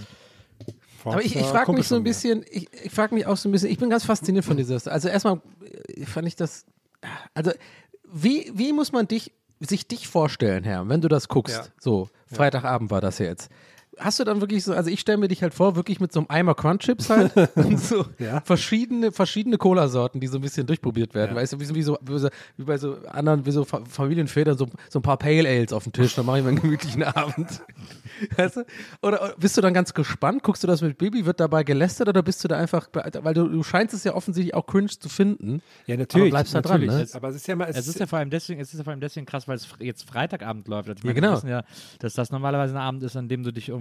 Aber ich, ich frage mich so ein bisschen, ich, ich frage mich auch so ein bisschen, ich bin ganz fasziniert von dieser, also erstmal äh, fand ich das, also wie, wie muss man dich, sich dich vorstellen, Herr, wenn du das guckst, Ja. so, Freitagabend war das ja jetzt. Hast du dann wirklich so, also ich stelle mir dich halt vor, wirklich mit so einem Eimer Crunchips halt und so Ja. verschiedene, verschiedene Cola-Sorten, die so ein bisschen durchprobiert werden. Ja. Weißt du, wie, so- wie, so, wie, so, wie bei so anderen, wie so Fa- Familienvätern, so, so ein paar Pale Ales auf dem Tisch, dann mache ich mir einen gemütlichen Abend. Weißt du? Oder oder bist du dann ganz gespannt? Guckst du das mit Baby? Wird dabei gelästert oder bist du da einfach, weil du, du scheinst es ja offensichtlich auch cringe zu finden. Ja, natürlich. Aber bleibst da dran, natürlich. ne? Aber es ist ja mal, Es ist ja vor allem deswegen, es ist ja vor allem deswegen krass, weil es fr- jetzt Freitagabend läuft. Also ich Ja, meine, genau. Wir wissen ja, dass das normalerweise ein Abend ist, an dem du dich irgendwie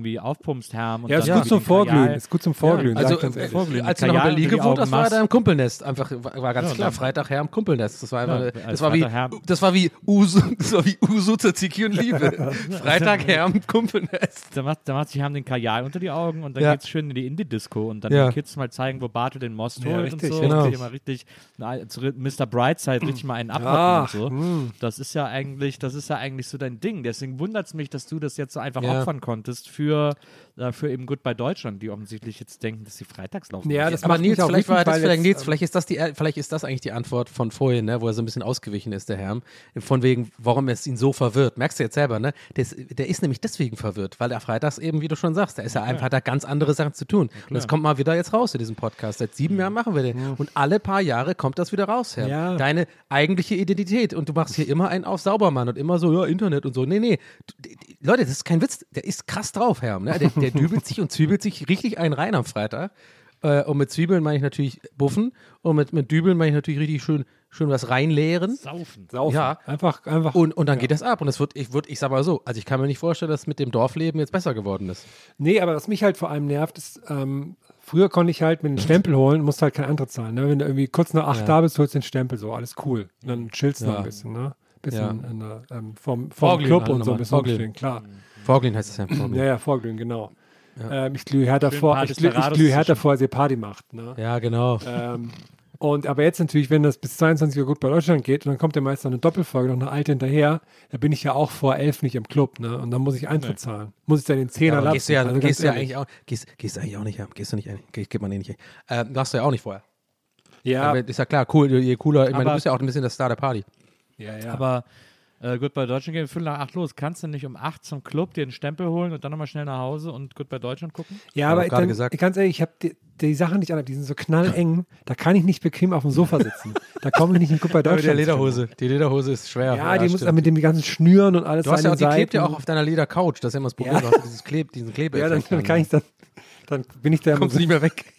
irgendwie aufpumpst, Herm. Und Ja, ist dann gut irgendwie zum den Vorglühen. Kajal- Ist gut zum Vorglühen. Also, sag ich ganz ehrlich. Vorglühen. als du noch in Kajal Berlin unter die gewohnt hast, Augen war machst. da im Kumpelnest. Einfach, war, war ganz Ja, und klar, dann- Freitag her im Kumpelnest. Das war einfach, Ja, eine, als das war wie, Freitag her- das war wie Uso, das war wie Uso, Tzatziki und Liebe. Freitag her im Kumpelnest. Da macht, da macht sich Herm den Kajal unter die Augen und dann Ja. geht's schön in die Indie-Disco und dann Ja. den Kids mal zeigen, wo Bartel den Most Ja, holt richtig, und so. genau. Und die immer richtig, na, zu Mister Brightside richtig mal einen abhocken Ach, und so. hm. Das ist ja eigentlich, das ist ja eigentlich so dein Ding. Deswegen wundert es mich, dass du das jetzt so einfach Ja. opfern konntest für, äh, für eben Goodbye Deutschland, die offensichtlich jetzt denken, dass sie freitags laufen. Ja, müssen. das Aber macht Nils, mich auch vielleicht war wütend, das weil vielleicht, jetzt, Nils, ähm, vielleicht ist das die, vielleicht ist das eigentlich die Antwort von vorhin, ne, wo er so ein bisschen ausgewichen ist, der Herr. Von wegen, warum es ihn so verwirrt. Merkst du jetzt selber, ne? Der ist, der ist nämlich deswegen verwirrt, weil er freitags eben, wie du schon sagst, da ist er einfach, hat er ganz andere Sachen zu tun. Und das kommt mal wieder jetzt raus in diesem Podcast. Seit sieben Jahren machen wir den. Und alle paar Jahre kommt das wieder raus, Herr. Ja. Deine eigentliche Identität. Und du machst hier immer einen auf Saubermann und immer so, ja, Internet und so. Nee, nee. Du, die, die, Leute, das ist kein Witz. Der ist krass drauf, Herr. Ne? Der, der dübelt sich und zwiebelt sich richtig einen rein am Freitag. Äh, und mit Zwiebeln meine ich natürlich buffen. Und mit, mit Dübeln meine ich natürlich richtig schön, schön was reinleeren. Saufen. Saufen. Ja. Einfach, einfach. Und, und dann geht das ab. Und es wird, ich würde, ich sag mal so, also ich kann mir nicht vorstellen, dass mit dem Dorfleben jetzt besser geworden ist. Nee, aber was mich halt vor allem nervt, ist, ähm, früher konnte ich halt mit einem Stempel holen, musste halt kein Eintritt zahlen. Ne? Wenn du irgendwie kurz nach acht Ja. da bist, holst du den Stempel so, alles cool. Und dann chillst du Ja. noch ein bisschen, ne? Bisschen Ja. in der, ähm, vom, vom Vorglühen Club halt und so nochmal. ein bisschen Vorglühen. rumstehen, klar. Vorglühen heißt es ja. Vorglühen. Ja, ja, Vorglühen, genau. Ja. Ähm, ich glühe härter Schön vor, ich Partys glühe, ich Terrados glühe härter zwischen. vor, als ihr Party macht, ne? Ja, genau. Ähm, und aber jetzt natürlich, wenn das bis zweiundzwanzig Uhr gut bei Deutschland geht und dann kommt ja meist noch eine Doppelfolge, noch eine alte hinterher, da bin ich ja auch vor elf nicht im Club, ne? Und dann muss ich Eintritt zahlen. Muss ich dann den Zehner Ja, aber lassen. gehst du ja, Also ganz gehst du ja ehrlich. eigentlich auch, gehst, gehst du eigentlich auch nicht, ja. Gehst du nicht, ein- geht, geht man eh nicht. Äh, machst du ja auch nicht vorher. Ja, Aber ist ja klar, cool, je cooler, ich meine, du Aber- bist ja auch ein bisschen der Star der Party. ja, ja. Aber äh, Goodbye Deutschland gehen Viertel nach acht los. Kannst du nicht um acht zum Club dir einen Stempel holen und dann nochmal schnell nach Hause und Goodbye Deutschland gucken? Ja, Hab aber ich ich gerade dann, gesagt. ganz ehrlich, ich habe die, die Sachen nicht an, die sind so knalleng, da kann ich nicht bequem auf dem Sofa sitzen. Da komme ich nicht in Gut bei Aber mit Deutschland. der Lederhose. Die Lederhose ist schwer. Ja, die muss stimmt. dann mit dem ganzen Schnüren und alles Du hast ja an auch, den die klebt ja Seiten. auch auf deiner Ledercouch. Das ist ja immer das Problem. Ja. Du hast dieses Kleb, diesen Klebe. Ja, dann, dann kann ich dann, dann bin ich da immer kommst du so, nicht mehr weg.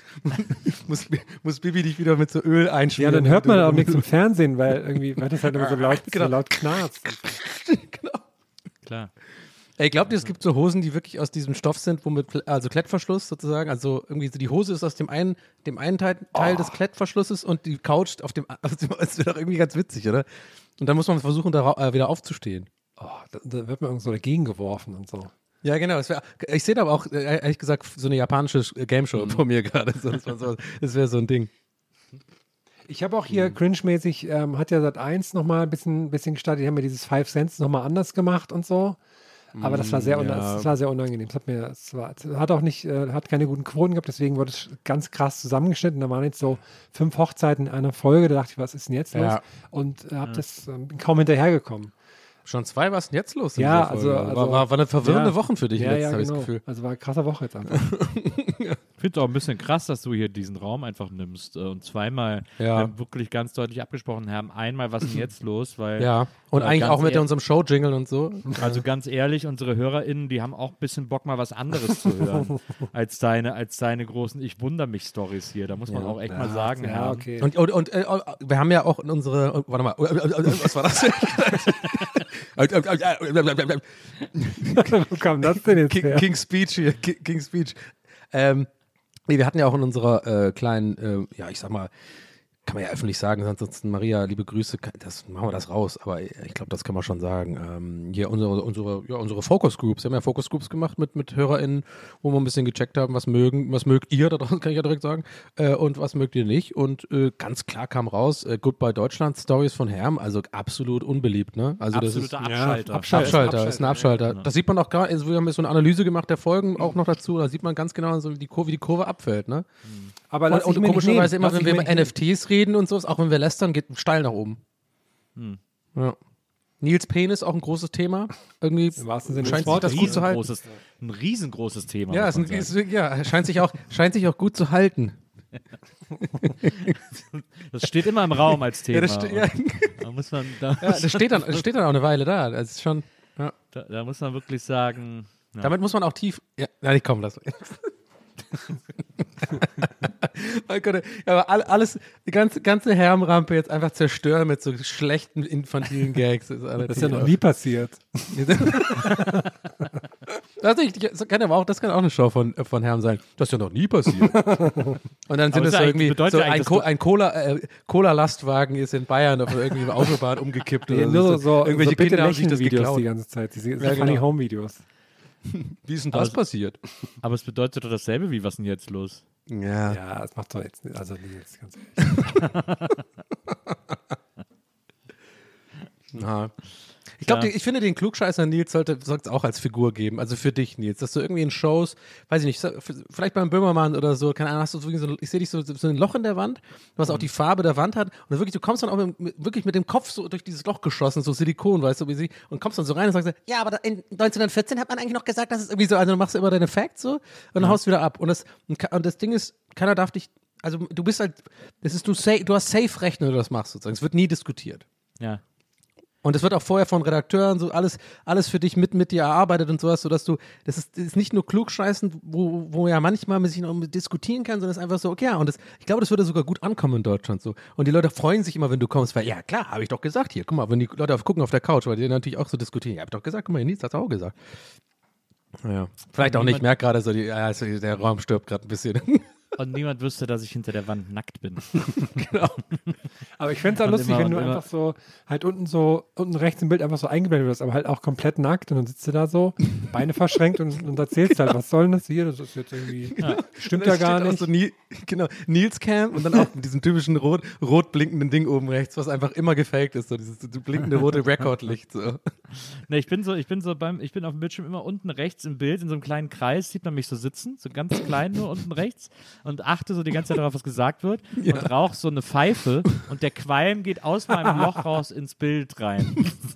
muss, muss Bibi dich wieder mit so Öl ja, einschmieren. dann hört man auch nichts im Fernsehen, weil irgendwie, weil das halt immer so laut, Genau. so laut knarzt. Genau. Klar. Ey, glaubt ihr, es gibt so Hosen, die wirklich aus diesem Stoff sind, wo mit, Kle- also Klettverschluss sozusagen, also irgendwie so die Hose ist aus dem einen, dem einen Teil, Teil des Klettverschlusses und die Couch auf dem, auf dem das wäre doch irgendwie ganz witzig, oder? Und dann muss man versuchen, da ra- äh, wieder aufzustehen. Oh, da, da wird man irgendwo dagegen geworfen und so. Ja, genau. Das wär, ich sehe da aber auch, äh, ehrlich gesagt, so eine japanische Game Show vor mir gerade. So, Das, war so, das wäre so ein Ding. Ich habe auch hier cringe-mäßig, ähm, hat ja Sat eins nochmal ein bisschen, bisschen gestartet, die haben ja dieses Five Cents nochmal anders gemacht und so. Aber das war sehr, Mm, una- ja. das war sehr unangenehm. Das hat mir, das war, das hat auch nicht, äh, hat keine guten Quoten gehabt, deswegen wurde es ganz krass zusammengeschnitten. Da waren jetzt so fünf Hochzeiten in einer Folge, da dachte ich, was ist denn jetzt los? Ja. Und äh, hab das, ähm, bin kaum hinterhergekommen. Schon zwei, was ist denn jetzt los? in Ja, dieser Folge? also- war, also- war, war eine verwirrende Ja. Woche für dich Ja, letztes, ja, habe ich genau. das Gefühl. Also war eine krasse Woche jetzt einfach. Ich finde es auch ein bisschen krass, dass du hier diesen Raum einfach nimmst äh, und zweimal Ja. wir haben wirklich ganz deutlich abgesprochen haben. Einmal, was ist denn jetzt los? Weil, Ja, und äh, eigentlich ganz auch mit ehr- unserem Show-Jingle und so. Also ganz ehrlich, unsere HörerInnen, die haben auch ein bisschen Bock, mal was anderes zu hören, als deine, als deine großen Ich-Wundere-mich-Stories hier. Da muss man Ja. auch echt mal sagen. ja, Herr. okay. Und, und, und äh, wir haben ja auch in unsere, oh, warte mal, was war das? Wo kam das denn jetzt King, her? King Speech hier, King, King Speech. Ähm, nee, wir hatten ja auch in unserer äh, kleinen, äh, ja, ich sag mal, kann man ja öffentlich sagen, ansonsten Maria, liebe Grüße, das machen wir das raus, aber ich glaube, das kann man schon sagen. Ähm, hier unsere, unsere, ja, unsere Focus Groups, wir haben ja Focus Groups gemacht mit, mit HörerInnen, wo wir ein bisschen gecheckt haben, was mögen, was mögt ihr, da draußen kann ich ja direkt sagen, äh, und was mögt ihr nicht. Und äh, ganz klar kam raus, äh, Goodbye Deutschland Stories von Herm, also absolut unbeliebt, ne? Also das ist Absoluter ja, Abschalter. Abschalter. Abschalter, ist ein Abschalter. Ja. Das sieht man auch gerade, also wir haben jetzt so eine Analyse gemacht der Folgen auch noch dazu, da sieht man ganz genau, so wie die Kurve, wie die Kurve abfällt, ne? Aber Und, lass ich und mir nicht komischerweise nehmen. immer, Lass wenn ich wir mir über nicht N F Ts reden und so, auch wenn wir lästern, geht steil nach oben. Hm. Ja. Nils Penis auch ein großes Thema. Irgendwie Im wahrsten Sinne scheint des sich Wortes. das gut zu halten. Riesengroßes, ein riesengroßes Thema. Ja, muss ist ein, man ist, sagen. ja, scheint sich auch, scheint sich auch gut zu halten. Das steht immer im Raum als Thema. Ja, das, ste- ja, Da muss man, da, ja, das steht dann, das steht dann auch eine Weile da. Das ist schon, ja. da, da muss man wirklich sagen. Ja. Damit muss man auch tief. Ja, nein, ich komm, lass. Mein Gott, ja, aber all- alles, die ganze, ganze Herrenrampe jetzt einfach zerstören mit so schlechten infantilen Gags. Das ist, Das ist ja noch nie passiert. Das, nicht, das, kann aber auch, das kann auch eine Show von, von Herrn sein. Das ist ja noch nie passiert. Und dann sind es so irgendwie, so ein, Co- ein Cola, äh, Cola-Lastwagen ist in Bayern auf irgendwie Autobahn umgekippt. Nee, oder nur so, so, irgendwelche so bitte Kinder haben sich das Videos geklaut. die ganze Zeit, diese Ja, Funny genau. Home Videos. Wie ist denn das Aber- passiert? Aber es bedeutet doch dasselbe wie, was ist denn jetzt los? Ja. Ja, das macht doch jetzt nicht, also nee, jetzt ganz ehrlich. Ja. Ich glaube, Ja. ich finde, den Klugscheißer Nils sollte es auch als Figur geben. Also für dich, Nils. Dass du irgendwie in Shows, weiß ich nicht, so- vielleicht beim Böhmermann oder so, keine Ahnung, hast du wirklich so, ich sehe dich so, so ein Loch in der Wand, was auch die Farbe der Wand hat. Und dann wirklich, du kommst dann auch mit, mit, wirklich mit dem Kopf so durch dieses Loch geschossen, so Silikon, weißt du, wie sie, und kommst dann so rein und sagst, ja, aber in neunzehnhundertvierzehn hat man eigentlich noch gesagt, dass es irgendwie so, also du machst immer deine Facts so und dann Ja. haust wieder ab. Und das, und ka- und das Ding ist, keiner darf dich, also du bist halt, das ist, du, safe, du hast safe Recht, wenn du das machst, sozusagen. Es wird nie diskutiert. Ja. Und es wird auch vorher von Redakteuren so alles, alles für dich mit, mit dir erarbeitet und sowas, sodass du, das ist, das ist nicht nur klugscheißen, wo, wo ja manchmal man sich noch diskutieren kann, sondern es ist einfach so, okay, ja, und das, ich glaube, das würde sogar gut ankommen in Deutschland so. Und die Leute freuen sich immer, wenn du kommst, weil, ja, klar, habe ich doch gesagt hier, guck mal, wenn die Leute auf, gucken auf der Couch, weil die natürlich auch so diskutieren, ja, hab ich doch gesagt, guck mal, Nils hat auch gesagt. Ja, vielleicht auch nicht, merkt gerade so, die, ja, also der Raum stirbt gerade ein bisschen. Und niemand wüsste, dass ich hinter der Wand nackt bin. Genau. Aber ich fände es auch Und lustig, immer wenn du und immer- einfach so, halt unten so, unten rechts im Bild einfach so eingeblendet wirst, aber halt auch komplett nackt und dann sitzt du da so, Beine verschränkt und, und erzählst halt, was soll denn das hier? Das ist jetzt irgendwie, stimmt ja Und dann gar steht auch nicht. So Ni- genau, Nils Cam und dann auch mit diesem typischen rot, rot blinkenden Ding oben rechts, was einfach immer gefaked ist, so dieses blinkende rote Rekordlicht. So. Ne, ich bin so, ich bin so beim, ich bin auf dem Bildschirm immer unten rechts im Bild, in so einem kleinen Kreis, sieht man mich so sitzen, so ganz klein nur unten rechts und achte so die ganze Zeit darauf, was gesagt wird und rauche so eine Pfeife und der Qualm geht aus meinem Loch raus ins Bild rein.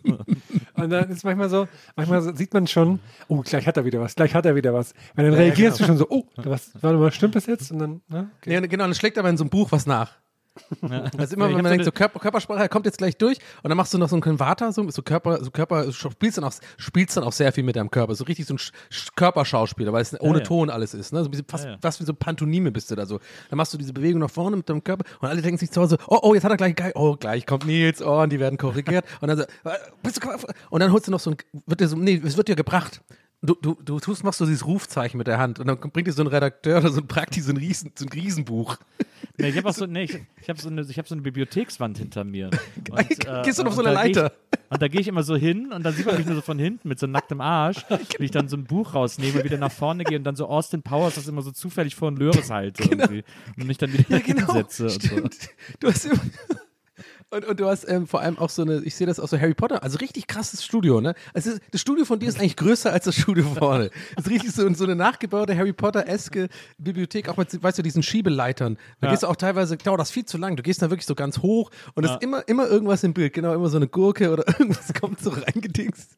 Und dann ist manchmal so, manchmal so, sieht man schon, oh, gleich hat er wieder was, gleich hat er wieder was. Weil dann Ja, reagierst genau. du schon so, oh, was, warte mal, stimmt das jetzt? Und dann, ne? Okay. Ja, genau, dann schlägt aber in so einem Buch was nach. Also immer, Ich wenn hab man so denkt, so Körper, Körpersprache kommt jetzt gleich durch und dann machst du noch so einen Konverter, so, so Körper, so Körper, spielst dann auch, spielst dann auch sehr viel mit deinem Körper, so richtig so ein Sch- Sch- Körperschauspieler, weil es ohne ja. Ton alles ist, ne? So ein bisschen fast, Ja, ja. fast wie so Pantomime bist du da so. Dann machst du diese Bewegung nach vorne mit deinem Körper und alle denken sich zu Hause, oh, oh, jetzt hat er gleich, gleich oh, gleich kommt Nils, oh, und die werden korrigiert und dann so, äh, bist du, und dann holst du noch so ein, wird dir so, nee, es wird dir gebracht. Du, du, du tust, machst so dieses Rufzeichen mit der Hand und dann bringt dir so ein Redakteur oder so ein Prakti so ein, Riesen, so ein Riesenbuch. Nee, ich habe auch so, nee, ich, ich habe so, eine- ich hab so eine Bibliothekswand hinter mir. Und, Gehst du noch und so eine da geh Leiter? Ich, und da gehe ich immer so hin und dann sieht man mich nur so von hinten mit so nacktem Arsch, wie ich dann so ein Buch rausnehme, wieder nach vorne gehe und dann so Austin Powers das immer so zufällig vor den Löres halte irgendwie und mich dann wieder Ja, genau. hinsetze. Und so. Stimmt. Du hast immer und, und du hast ähm, vor allem auch so eine, ich sehe das aus so Harry Potter, also richtig krasses Studio, ne? Also das Studio von dir ist eigentlich größer als das Studio vorne. Das ist richtig so, so eine nachgebaute Harry Potter-eske Bibliothek, auch mit, weißt du, diesen Schiebeleitern. Da Ja. gehst du auch teilweise, dauert das viel zu lang, du gehst da wirklich so ganz hoch und es Ja. ist immer, immer irgendwas im Bild, genau, immer so eine Gurke oder irgendwas kommt so reingedingst.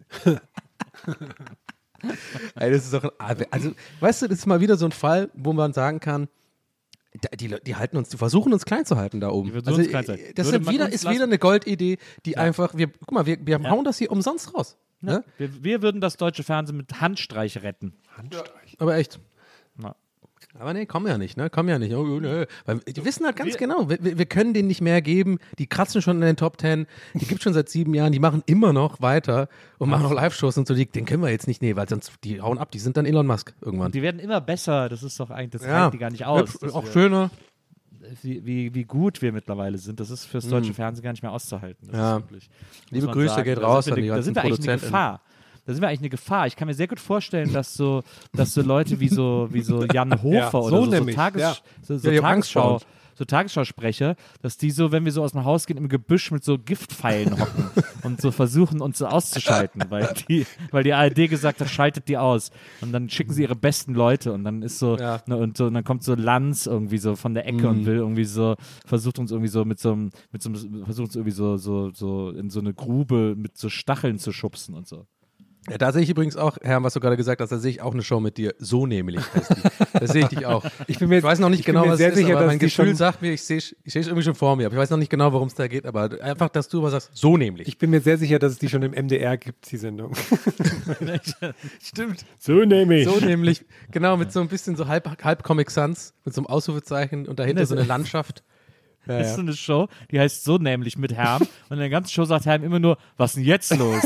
Ey, das ist doch, ein, also, weißt du, das ist mal wieder so ein Fall, wo man sagen kann, da- Die, Le- die halten uns, die versuchen uns klein zu halten da oben. Die versuchen Also, uns klein zu halten. das Würde ist man wieder, uns ist lassen- wieder eine Goldidee, die einfach, wir, guck mal, wir, wir Ja. hauen das hier umsonst raus. Ne? Wir, wir würden das deutsche Fernsehen mit Handstreich retten. Aber echt. Ja. Aber nee, kommen ja nicht, ne? Kommen ja nicht. Oh, nö. Weil die wissen halt ganz Wir- genau, wir, wir können denen nicht mehr geben. Die kratzen schon in den Top Ten. Die gibt schon seit sieben Jahren. Die machen immer noch weiter und machen noch Live-Shows und so. Die, den können wir jetzt nicht nehmen, weil sonst, die hauen ab. Die sind dann Elon Musk irgendwann. Die werden immer besser, das ist doch eigentlich, das ja, reicht die gar nicht aus. hübsch, dass auch wir- schöner. Wie, wie, wie gut wir mittlerweile sind, das ist fürs deutsche Fernsehen gar nicht mehr auszuhalten. Das Mm. Ja. ist wirklich, muss Liebe man Grüße sagen. geht Da raus sind an wir die eine- Da ganzen sind wir eigentlich eine Produzenten. Gefahr. Da sind wir eigentlich eine Gefahr. Ich kann mir sehr gut vorstellen, dass so, dass so Leute wie so, wie so Jan Hofer Ja, oder so so, so, nämlich, Tages, ja. so, so Ja, die haben Angst vor Tagesschau, uns. so Tagesschausprecher, dass die so, wenn wir so aus dem Haus gehen, im Gebüsch mit so Giftpfeilen hocken und so versuchen, uns so auszuschalten, weil die, weil die A R D gesagt hat, schaltet die aus. Und dann schicken sie ihre besten Leute und dann ist so, Ja. ne, und so, und dann kommt so Lanz irgendwie so von der Ecke und will irgendwie so, versucht uns irgendwie so mit so einem, mit so einem, versucht uns irgendwie so, so, so in so eine Grube mit so Stacheln zu schubsen und so. Ja, da sehe ich übrigens auch, Herr, was du gerade gesagt hast, da sehe ich auch eine Show mit dir. So nämlich heißt die. Da sehe ich dich auch. Ich bin mir- ich weiß noch nicht ich bin genau, mir was sehr es ist, sicher, aber dass mein die Gefühl schon- sagt mir, ich sehe ich sehe es irgendwie schon vor mir. Aber ich weiß noch nicht genau, worum es da geht, aber einfach, dass du was sagst, so nämlich. Ich bin mir sehr sicher, dass es die schon im M D R gibt, die Sendung. Stimmt. So nämlich. So nämlich, genau, mit so ein bisschen so halb, halb Comic Sans, mit so einem Ausrufezeichen und dahinter so eine Landschaft. Ja, das ist ja. so eine Show, die heißt so nämlich mit Herm. Und in der ganzen Show sagt Herm immer nur, was ist denn jetzt los?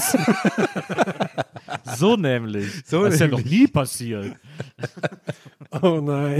So nämlich. So das ist ja nämlich. noch nie passiert. Oh nein.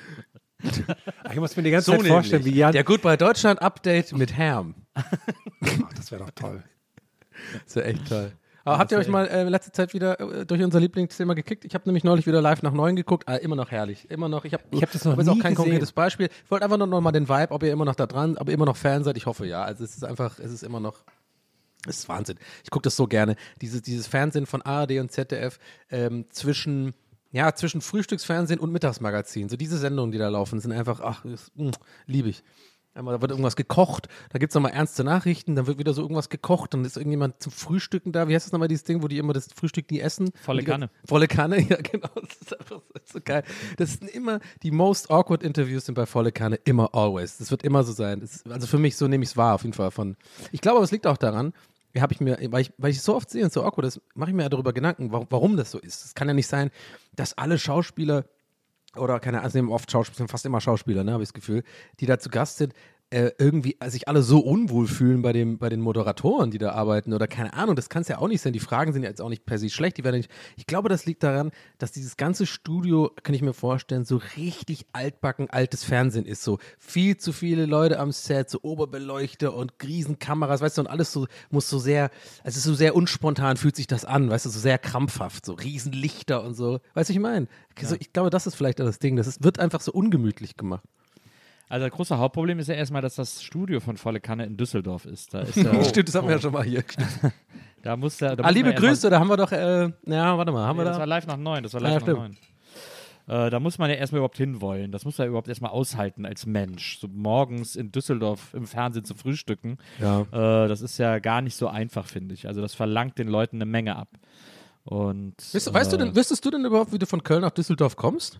Ich muss mir die ganze So Zeit vorstellen, nämlich. wie Jan. Der Goodbye Deutschland Update mit Herm. Ach, das wäre doch toll. Das wäre echt toll. Aber habt ihr euch mal äh, letzte Zeit wieder äh, durch unser Lieblingsthema gekickt? Ich habe nämlich neulich wieder live nach neun geguckt. Ah, immer noch herrlich. Immer noch. Ich habe Ich hab das noch aber ist auch nie kein gesehen. konkretes Beispiel. Ich wollte einfach nur noch mal den Vibe, ob ihr immer noch da dran, ob ihr immer noch Fan seid. Ich hoffe ja. Also es ist einfach, es ist immer noch. Es ist Wahnsinn. Ich gucke das so gerne. Dieses, dieses Fernsehen von A R D und Z D F ähm, zwischen, ja, zwischen Frühstücksfernsehen und Mittagsmagazin. So diese Sendungen, die da laufen, sind einfach, ach, das, mh, liebe ich. Einmal, da wird irgendwas gekocht, da gibt es nochmal ernste Nachrichten, dann wird wieder so irgendwas gekocht, dann ist irgendjemand zum Frühstücken da. Wie heißt das nochmal, dieses Ding, wo die immer das Frühstück nie essen? Volle Und die- Kanne. Volle Kanne, ja genau. Das ist einfach so, das ist so geil. Das sind immer, die most awkward Interviews sind bei Volle Kanne immer always. Das wird immer so sein. Das ist, also für mich, so nehme ich es wahr, auf jeden Fall. Von, ich glaube, aber es liegt auch daran, habe ich mir, weil ich, weil ich es so oft sehe und so awkward ist, mache ich mir ja darüber Gedanken, warum, warum das so ist. Es kann ja nicht sein, dass alle Schauspieler oder keine Ahnung, es nehmen oft Schauspieler, sind fast immer Schauspieler, ne, habe ich das Gefühl, die da zu Gast sind, äh, irgendwie sich alle so unwohl fühlen bei, dem, bei den Moderatoren, die da arbeiten oder keine Ahnung, das kann es ja auch nicht sein. Die Fragen sind ja jetzt auch nicht per se schlecht, die werden nicht. Ich glaube, das liegt daran, dass dieses ganze Studio, kann ich mir vorstellen, so richtig altbacken altes Fernsehen ist. So viel zu viele Leute am Set, so Oberbeleuchter und Riesenkameras, weißt du, und alles so muss so sehr, also so sehr unspontan fühlt sich das an, weißt du, so sehr krampfhaft, so Riesenlichter und so. Weißt du, ich meine? Also ich glaube, das ist vielleicht das Ding. Das ist, wird einfach so ungemütlich gemacht. Also das große Hauptproblem ist ja erstmal, dass das Studio von Volle Kanne in Düsseldorf ist. Da ist ja, Stimmt, das hatten wir ja schon mal hier. da muss der, da Ah, muss liebe man erst mal- Grüße, da haben wir doch, äh, ja, warte mal, haben Nee, wir das da? war live nach neun, das war Ah, live ja, nach neun. Äh, da muss man ja erstmal überhaupt hinwollen. Das muss man überhaupt erstmal aushalten als Mensch. So morgens in Düsseldorf im Fernsehen zu frühstücken, Ja. äh, das ist ja gar nicht so einfach, finde ich. Also das verlangt den Leuten eine Menge ab. Und, Weißt, du- weißt du äh, denn, wüsstest du denn überhaupt, wie du von Köln nach Düsseldorf kommst?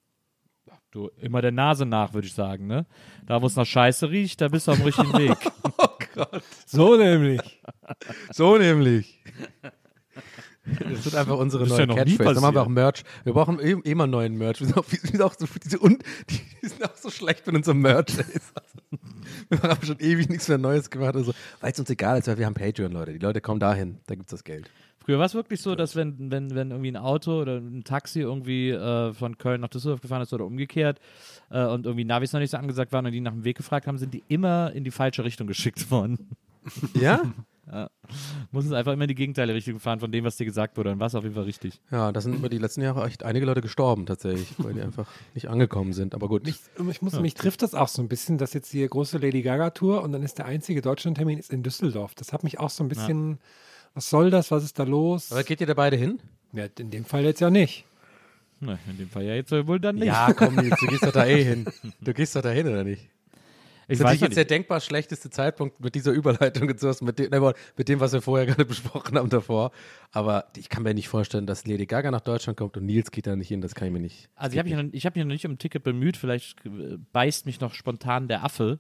Du, immer der Nase nach, würde ich sagen, ne? Da, wo es nach Scheiße riecht, da bist du auf dem richtigen Weg. Oh Gott. So nämlich. So nämlich. Das sind einfach unsere Das ist neuen ja noch nie Catchphrases. Dann machen wir auch passiert. Merch. Wir brauchen eh, eh mal neuen Merch. Wir sind auch, wir sind auch so, diese un, die sind auch so schlecht mit unserem Merch. Wir haben schon ewig nichts mehr Neues gemacht. Also, weil es uns egal ist, weil wir haben Patreon, Leute. Die Leute kommen dahin, da gibt es das Geld. Früher war es wirklich so, dass wenn, wenn, wenn irgendwie ein Auto oder ein Taxi irgendwie äh, von Köln nach Düsseldorf gefahren ist oder umgekehrt äh, und irgendwie Navis noch nicht so angesagt waren und die nach dem Weg gefragt haben, sind die immer in die falsche Richtung geschickt worden. Ja? Ja. Muss es einfach immer in die gegenteilige Richtung fahren von dem, was dir gesagt wurde. Dann war es auf jeden Fall richtig. Ja, da sind über die letzten Jahre echt einige Leute gestorben tatsächlich, weil die einfach nicht angekommen sind. Aber gut. Mich, ich muss, mich trifft das auch so ein bisschen, dass jetzt die große Lady Gaga Tour und dann ist der einzige Deutschlandtermin ist in Düsseldorf. Das hat mich auch so ein bisschen, was soll das, was ist da los? Aber geht ihr da beide hin? Ja, in dem Fall jetzt ja nicht. Na, in dem Fall ja jetzt wohl dann nicht. Ja, komm, Nils, du gehst doch da eh hin. Du gehst doch da hin, oder nicht? ich Das ist weiß natürlich noch jetzt der nicht. denkbar schlechteste Zeitpunkt mit dieser Überleitung und sowas, mit dem, nein, mit dem, was wir vorher gerade besprochen haben davor. Aber ich kann mir nicht vorstellen, dass Lady Gaga nach Deutschland kommt und Nils geht da nicht hin. Das kann ich mir nicht. Also ich habe mich, noch- ich hab mich noch nicht um ein Ticket bemüht, vielleicht äh, beißt mich noch spontan der Affe.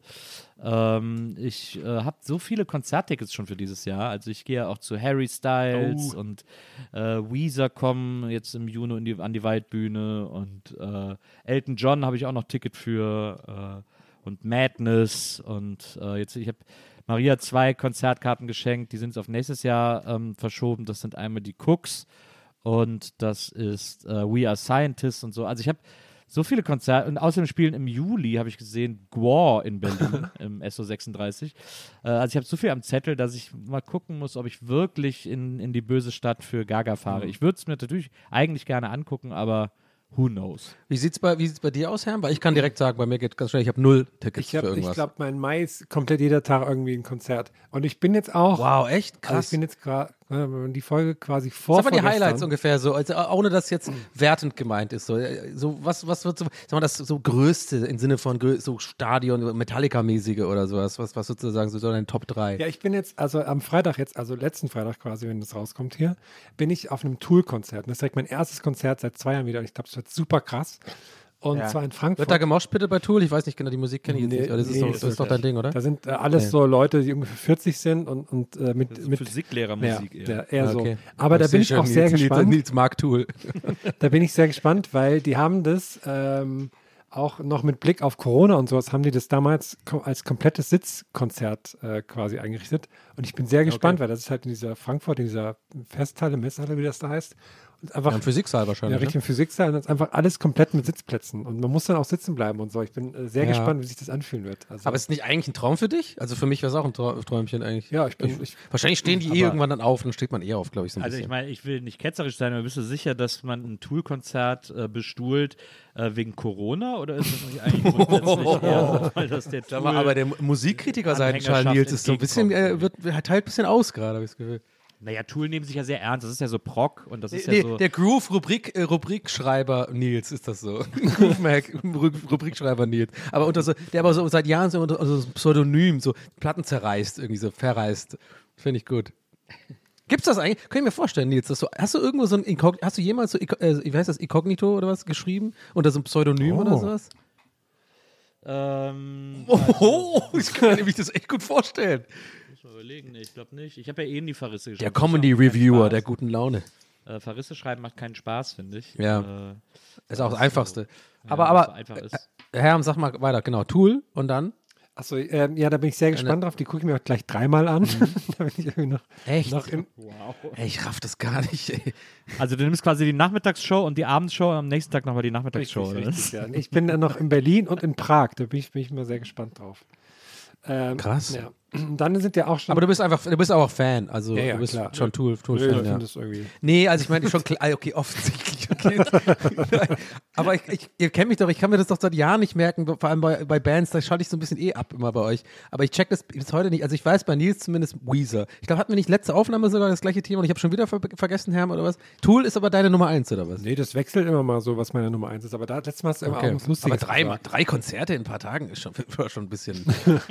Ähm, ich äh, habe so viele Konzerttickets schon für dieses Jahr. Also ich gehe ja auch zu Harry Styles Oh. und äh, Weezer kommen jetzt im Juni in die, an die Waldbühne und äh, Elton John habe ich auch noch Ticket für äh, und Madness und äh, jetzt ich habe Maria zwei Konzertkarten geschenkt, die sind jetzt auf nächstes Jahr ähm, verschoben. Das sind einmal die Cooks und das ist äh, We Are Scientists und so. Also ich habe so viele Konzerte und außerdem spielen im Juli, habe ich gesehen, Gwar in Berlin im S O sechsunddreißig. Äh, also ich habe so viel am Zettel, dass ich mal gucken muss, ob ich wirklich in, in die böse Stadt für Gaga fahre. Ich würde es mir natürlich eigentlich gerne angucken, aber who knows? Wie sieht's bei, wie sieht's bei dir aus, Herr? Weil ich kann direkt sagen, bei mir geht ganz schnell, ich habe null Tickets Ich, für hab- ich irgendwas. glaube, mein Mai ist komplett jeder Tag irgendwie ein Konzert. Und ich bin jetzt auch, Wow, echt? also Krass. ich bin jetzt gerade, die Folge quasi vor Sag mal die vorgestern. Highlights ungefähr so, also ohne dass jetzt wertend gemeint ist. So, so was, was wird so, sag mal, das so Größte im Sinne von grö- so Stadion, Metallica-mäßige oder sowas, was, was sozusagen so dein Top drei? Ja, ich bin jetzt, also am Freitag jetzt, also letzten Freitag quasi, wenn das rauskommt hier, bin ich auf einem Tool-Konzert. Und das ist direkt mein erstes Konzert seit zwei Jahren wieder. Und ich glaube, es wird super krass. Und Ja. zwar in Frankfurt. Wird da gemoscht bitte bei Tool? Ich weiß nicht genau, die Musik kenne ich jetzt Nee, nicht, aber das ist, nee, doch, ist das ist doch dein Ding, oder? Da sind äh, alles Okay. so Leute, die ungefähr vierzig sind und, und äh, mit, Das ist mit Physiklehrermusik ja, eher. ja, eher Okay. so. Aber da bin ich Sehr auch schön, sehr Nils, gespannt. Nils, Nils mag Tool. Da bin ich sehr gespannt, weil die haben das ähm, auch noch mit Blick auf Corona und sowas haben die das damals kom- als komplettes Sitzkonzert äh, quasi eingerichtet. Und ich bin sehr gespannt, Okay. weil das ist halt in dieser Frankfurt, in dieser Festhalle, Messhalle, wie das da heißt. Und einfach Ja, im Physiksaal ja, wahrscheinlich. richtig im Physiksaal und das ist einfach alles komplett mit Sitzplätzen. Und man muss dann auch sitzen bleiben und so. Ich bin äh, sehr Ja. gespannt, wie sich das anfühlen wird. Also, Aber ist es nicht eigentlich ein Traum für dich? Also für mich wäre es auch ein Trau- Träumchen eigentlich. ja, ich bin. Ich, Wahrscheinlich stehen die eh Aber- irgendwann dann auf und dann steht man eher auf, glaube ich, so ein Also ich bisschen. meine, ich will nicht ketzerisch sein, aber bist du sicher, dass man ein Tool-Konzert äh, bestuhlt äh, wegen Corona oder ist das nicht eigentlich grundsätzlich eher, weil das der Sag mal, aber der Musikritiker-Seitenschal Anhängerschaft Nils ist so ein bisschen, äh, wird, er teilt ein bisschen aus gerade, habe ich das Gefühl. Naja, Tool nehmen sich ja sehr ernst, das ist ja so Prog und das ist Nee, ja so... der Groove-Rubrik, äh, Rubrikschreiber Nils ist das so. Groove-Mac, Ru- Rubrikschreiber Nils. Aber unter so, der aber so seit Jahren so unter so Pseudonym, so Platten zerreißt, irgendwie so verreißt. Finde ich gut. Gibt's das eigentlich? Kann ich mir vorstellen, Nils, dass du, hast du irgendwo so ein Inkog- hast du jemals so, äh, wie heißt das, Inkognito oder was geschrieben? Unter so einem Pseudonym Oh. oder sowas? ähm, Oh, ich kann mir nämlich das echt gut vorstellen. muss mal überlegen, nee, ich glaube nicht. Ich habe ja eben die Verrisse geschrieben. Der Das macht keinen Comedy-Reviewer Spaß. der guten Laune. Äh, Verrisse schreiben macht keinen Spaß, finde ich. Ja. Äh, Ist auch das so- Einfachste. ja, aber, weil es aber, so einfach ist. Herr, sag mal weiter, genau, Tool und dann? achso, ähm, ja, da bin ich sehr gespannt drauf. Die gucke ich mir auch gleich dreimal an. da bin ich irgendwie noch, Echt? noch in, Wow. Ey, ich raff das gar nicht, ey. Also du nimmst quasi die Nachmittagsshow und die Abendshow und am nächsten Tag nochmal die Nachmittagsshow, Richtig, oder richtig, was? ja. Ich bin dann noch in Berlin und in Prag. Da bin ich, bin ich mal sehr gespannt drauf. Ähm, Krass. Ja. Dann sind ja auch schon. Aber du bist einfach, du bist auch Fan, also Ja, ja, du bist klar. schon Tool, Nö, ich Tool-Fan, finde ja. das irgendwie. Nee, also ich meine schon klar, ah, okay, offensichtlich, okay. Aber ich, ich, ihr kennt mich doch, ich kann mir das doch seit Jahren nicht merken, vor allem bei, bei Bands, da schalte ich so ein bisschen eh ab immer bei euch. Aber ich check das bis heute nicht, also ich weiß bei Nils zumindest Weezer. Ich glaube, hatten wir nicht letzte Aufnahme sogar das gleiche Thema und ich habe schon wieder ver vergessen, Herm, oder was? Tool ist aber deine Nummer eins, oder was? Nee, das wechselt immer mal so, was meine Nummer eins ist. Aber da letztes Mal hast du immer Okay. auch was Lustiges Aber drei, gesagt. drei Konzerte in ein paar Tagen ist schon, schon ein bisschen.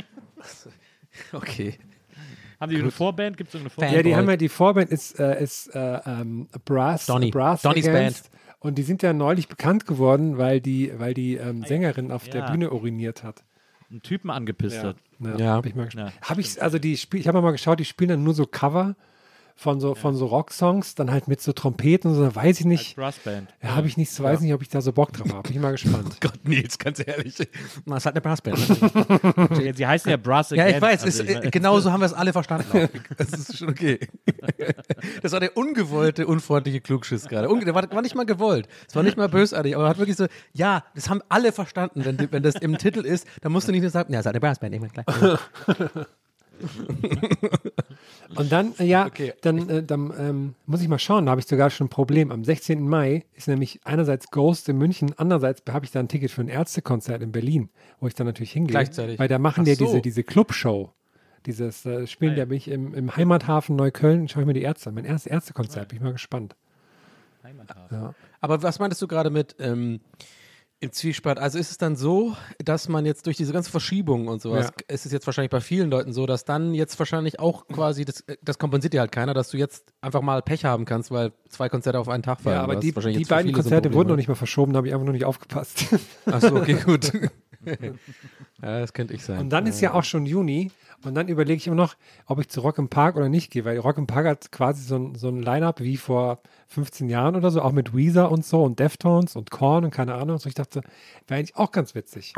Okay. Haben die eine Vorband? Gibt es irgendeine Fan- Vorband? Ja, die Fanboy. haben ja, die Vorband ist, äh, ist äh, ähm, Brass, Donny. Brass Donnys Against. Und die sind ja neulich bekannt geworden, weil die, weil die ähm, Sängerin auf der Ja. Bühne uriniert hat. Einen Typen angepisst hat. Ja, Ja. hab ich mal gespannt. Ja, Habe ich, also die Spiel, ich habe mal geschaut, die spielen dann nur so Cover von so, von so Rocksongs, dann halt mit so Trompeten und so, da weiß ich Als nicht. Brassband. Ja, habe ich nicht, so weiß nicht, ob ich da so Bock drauf habe. Bin ich mal gespannt. Gott, Nils, ganz ehrlich. Na, es ist halt eine Brassband. Sie heißen ja Brass Ja, Against. ich weiß, also ist, ich mein- äh, genau so haben wir es alle verstanden. Das ist schon okay. Das war der ungewollte, unfreundliche Klugschiss gerade. Unge der war, war nicht mal gewollt. Es war nicht mal bösartig, aber er hat wirklich so, ja, das haben alle verstanden. Wenn, die- wenn das im Titel ist, dann musst du nicht nur sagen, ja, es ist halt eine Brassband. Ich mein, klar. Und dann, äh, ja, Okay. dann, äh, dann ähm, muss ich mal schauen, da habe ich sogar schon ein Problem. Am sechzehnten Mai ist nämlich einerseits Ghost in München, andererseits habe ich da ein Ticket für ein Ärztekonzert in Berlin, wo ich dann natürlich hingehe. Gleichzeitig. Weil da machen Ach die ja so. diese, diese Clubshow. Dieses äh, Spielen, Ah, ja. da bin ich im, im Heimathafen Neukölln, schaue ich mir die Ärzte an. Mein erstes Ärztekonzert, bin ich mal gespannt. Ja. Aber was meintest du gerade mit ähm, im Zwiespalt? Also ist es dann so, dass man jetzt durch diese ganze Verschiebung und sowas, Ja. ist es jetzt wahrscheinlich bei vielen Leuten so, dass dann jetzt wahrscheinlich auch quasi, das, das kompensiert dir halt keiner, dass du jetzt einfach mal Pech haben kannst, weil zwei Konzerte auf einen Tag fallen. Ja, aber Das die, ist wahrscheinlich die jetzt für beiden viele so ein Konzerte Problem, wurden noch oder? nicht mal verschoben, da habe ich einfach noch nicht aufgepasst. Achso, okay, gut. Ja, das könnte ich sein. Und dann ist ja auch schon Juni und dann überlege ich immer noch, ob ich zu Rock im Park oder nicht gehe, weil Rock im Park hat quasi so ein, so ein Line-Up wie vor fünfzehn Jahren oder so, auch mit Weezer und so und Deftones und Korn und keine Ahnung. So ich dachte, wäre eigentlich auch ganz witzig.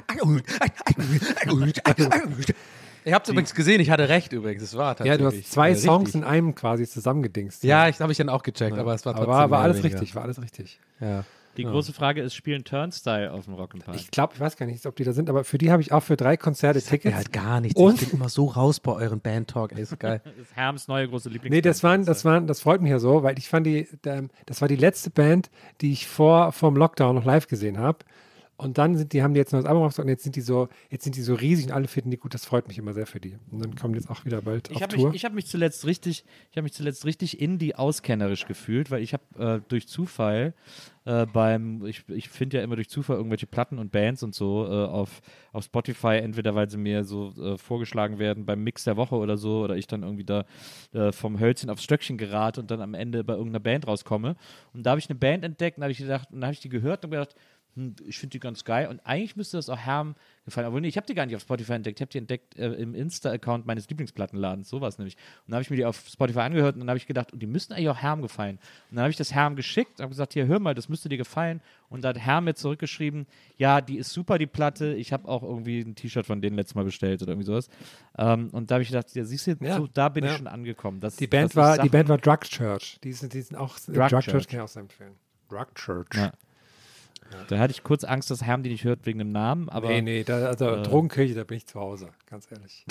Ihr habt es übrigens gesehen, ich hatte recht übrigens, es war Ja, tatsächlich. du hast zwei äh, Songs richtig. in einem quasi zusammengedingst. Ja, ich habe ich dann auch gecheckt, aber es war aber trotzdem. war, war mehr oder alles weniger. richtig, war alles richtig. Ja. Die große Frage ist, spielen Turnstile auf dem Rock'n'Park? Ich glaube, ich weiß gar nicht, ob die da sind, aber für die habe ich auch für drei Konzerte Ja, Tickets. halt gar nichts. Und- Ich bin immer so raus bei euren Bandtalk, ey, ist geil. Das ist Herms neue große Lieblingsband. Nee, das waren, das waren, das freut mich ja so, weil ich fand die, ähm, das war die letzte Band, die ich vor vom Lockdown noch live gesehen habe. Und dann sind die, haben die jetzt noch das Album rausgebracht und jetzt sind die so, jetzt sind die so riesig und alle finden die gut. Das freut mich immer sehr für die. Und dann kommen die jetzt auch wieder bald Ich auf habe Tour. mich, ich hab mich zuletzt richtig, ich habe mich zuletzt richtig indie auskennerisch gefühlt, weil ich habe äh, durch Zufall äh, beim, ich, ich finde ja immer durch Zufall irgendwelche Platten und Bands und so äh, auf, auf Spotify, entweder weil sie mir so äh, vorgeschlagen werden beim Mix der Woche oder so, oder ich dann irgendwie da äh, vom Hölzchen aufs Stöckchen gerate und dann am Ende bei irgendeiner Band rauskomme. Und da habe ich eine Band entdeckt und da habe ich gedacht, und da habe ich die gehört und gedacht, hm, ich finde die ganz geil und eigentlich müsste das auch Herm gefallen. Obwohl, nee, ich habe die gar nicht auf Spotify entdeckt. Ich habe die entdeckt äh, im Insta-Account meines Lieblingsplattenladens, sowas nämlich. Und dann habe ich mir die auf Spotify angehört und dann habe ich gedacht, und die müssten eigentlich auch Herm gefallen. Und dann habe ich das Herm geschickt, habe gesagt, hier, hör mal, das müsste dir gefallen. Und da hat Herm mir zurückgeschrieben, ja, die ist super, die Platte. Ich habe auch irgendwie ein T-Shirt von denen letztes Mal bestellt oder irgendwie sowas. Ähm, und da habe ich gedacht, ja, siehst du, Ja, so, da bin ja. ich schon angekommen. Das, Die Band das war, ist die Sachen- Band war Drug Church. Die sind, die sind auch Drug Drug, Church. Church kann ich auch sehr empfehlen. Drug Church. Ja. Da hatte ich kurz Angst, dass Herm die nicht hört wegen dem Namen, aber nee, nee, da, also äh, Drogenkirche, da bin ich zu Hause, ganz ehrlich.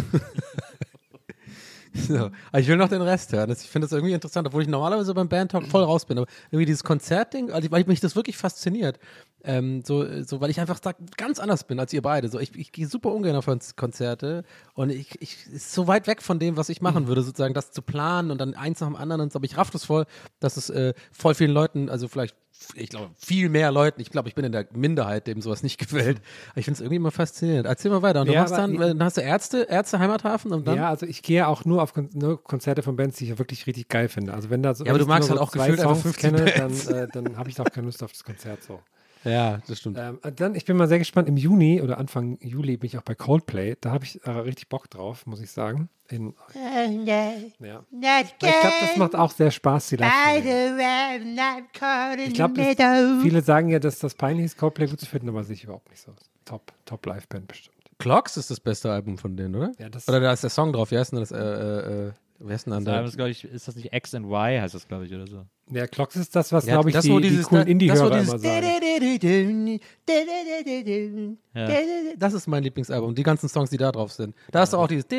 So. Aber ich will noch den Rest hören. Das, ich finde das irgendwie interessant, obwohl ich normalerweise beim Bandtalk voll raus bin. Aber irgendwie dieses Konzertding, also, weil mich das wirklich fasziniert. Ähm, so, so, weil ich einfach da ganz anders bin als ihr beide. So, ich, ich gehe super ungern auf Konzerte und ich, ich ist so weit weg von dem, was ich machen würde, sozusagen das zu planen und dann eins nach dem anderen und so. Aber ich raff das voll, dass es äh, voll vielen Leuten, also vielleicht ich glaube, viel mehr Leuten, ich glaube, ich bin in der Minderheit, dem sowas nicht gefällt. Aber ich finde es irgendwie immer faszinierend. Erzähl mal weiter. Und du Ja, machst aber dann, ich- dann hast du Ärzte, Ärzte Heimathafen und dann? Ja, also ich gehe auch nur auf Kon nur Konzerte von Bands, die ich ja wirklich richtig geil finde. Also wenn da so, Ja, aber wenn du ich magst nur halt auch zwei gefühlt einfach Songs fünfzig kenne, Bands. dann, äh, dann habe ich doch keine Lust auf das Konzert so. Ja, das stimmt. Ähm, dann, ich bin mal sehr gespannt, im Juni oder Anfang Juli bin ich auch bei Coldplay. Da habe ich äh, richtig Bock drauf, muss ich sagen. In, ja. Weil ich glaube, das macht auch sehr Spaß, die live zu sehen. Ich glaube, viele sagen ja, dass das peinlich ist, Coldplay gut zu finden, aber sehe ich überhaupt nicht so. Top, Top Live-Band bestimmt. Clocks ist das beste Album von denen, oder? Ja, das- oder da ist der Song drauf. Wie heißt denn das? Äh, äh, äh, wer ist denn dann das da? Album ist, glaub ich, ist das nicht X and Y, heißt das, glaube ich, oder so. Ja, Clocks ist das, was, Ja, glaube ich, das, die, wo die dieses- coolen das, wo Indie-Hörer dieses immer sagen. Das ist mein Lieblingsalbum. Die ganzen Songs, die da drauf sind. Da hast du auch dieses. Ja,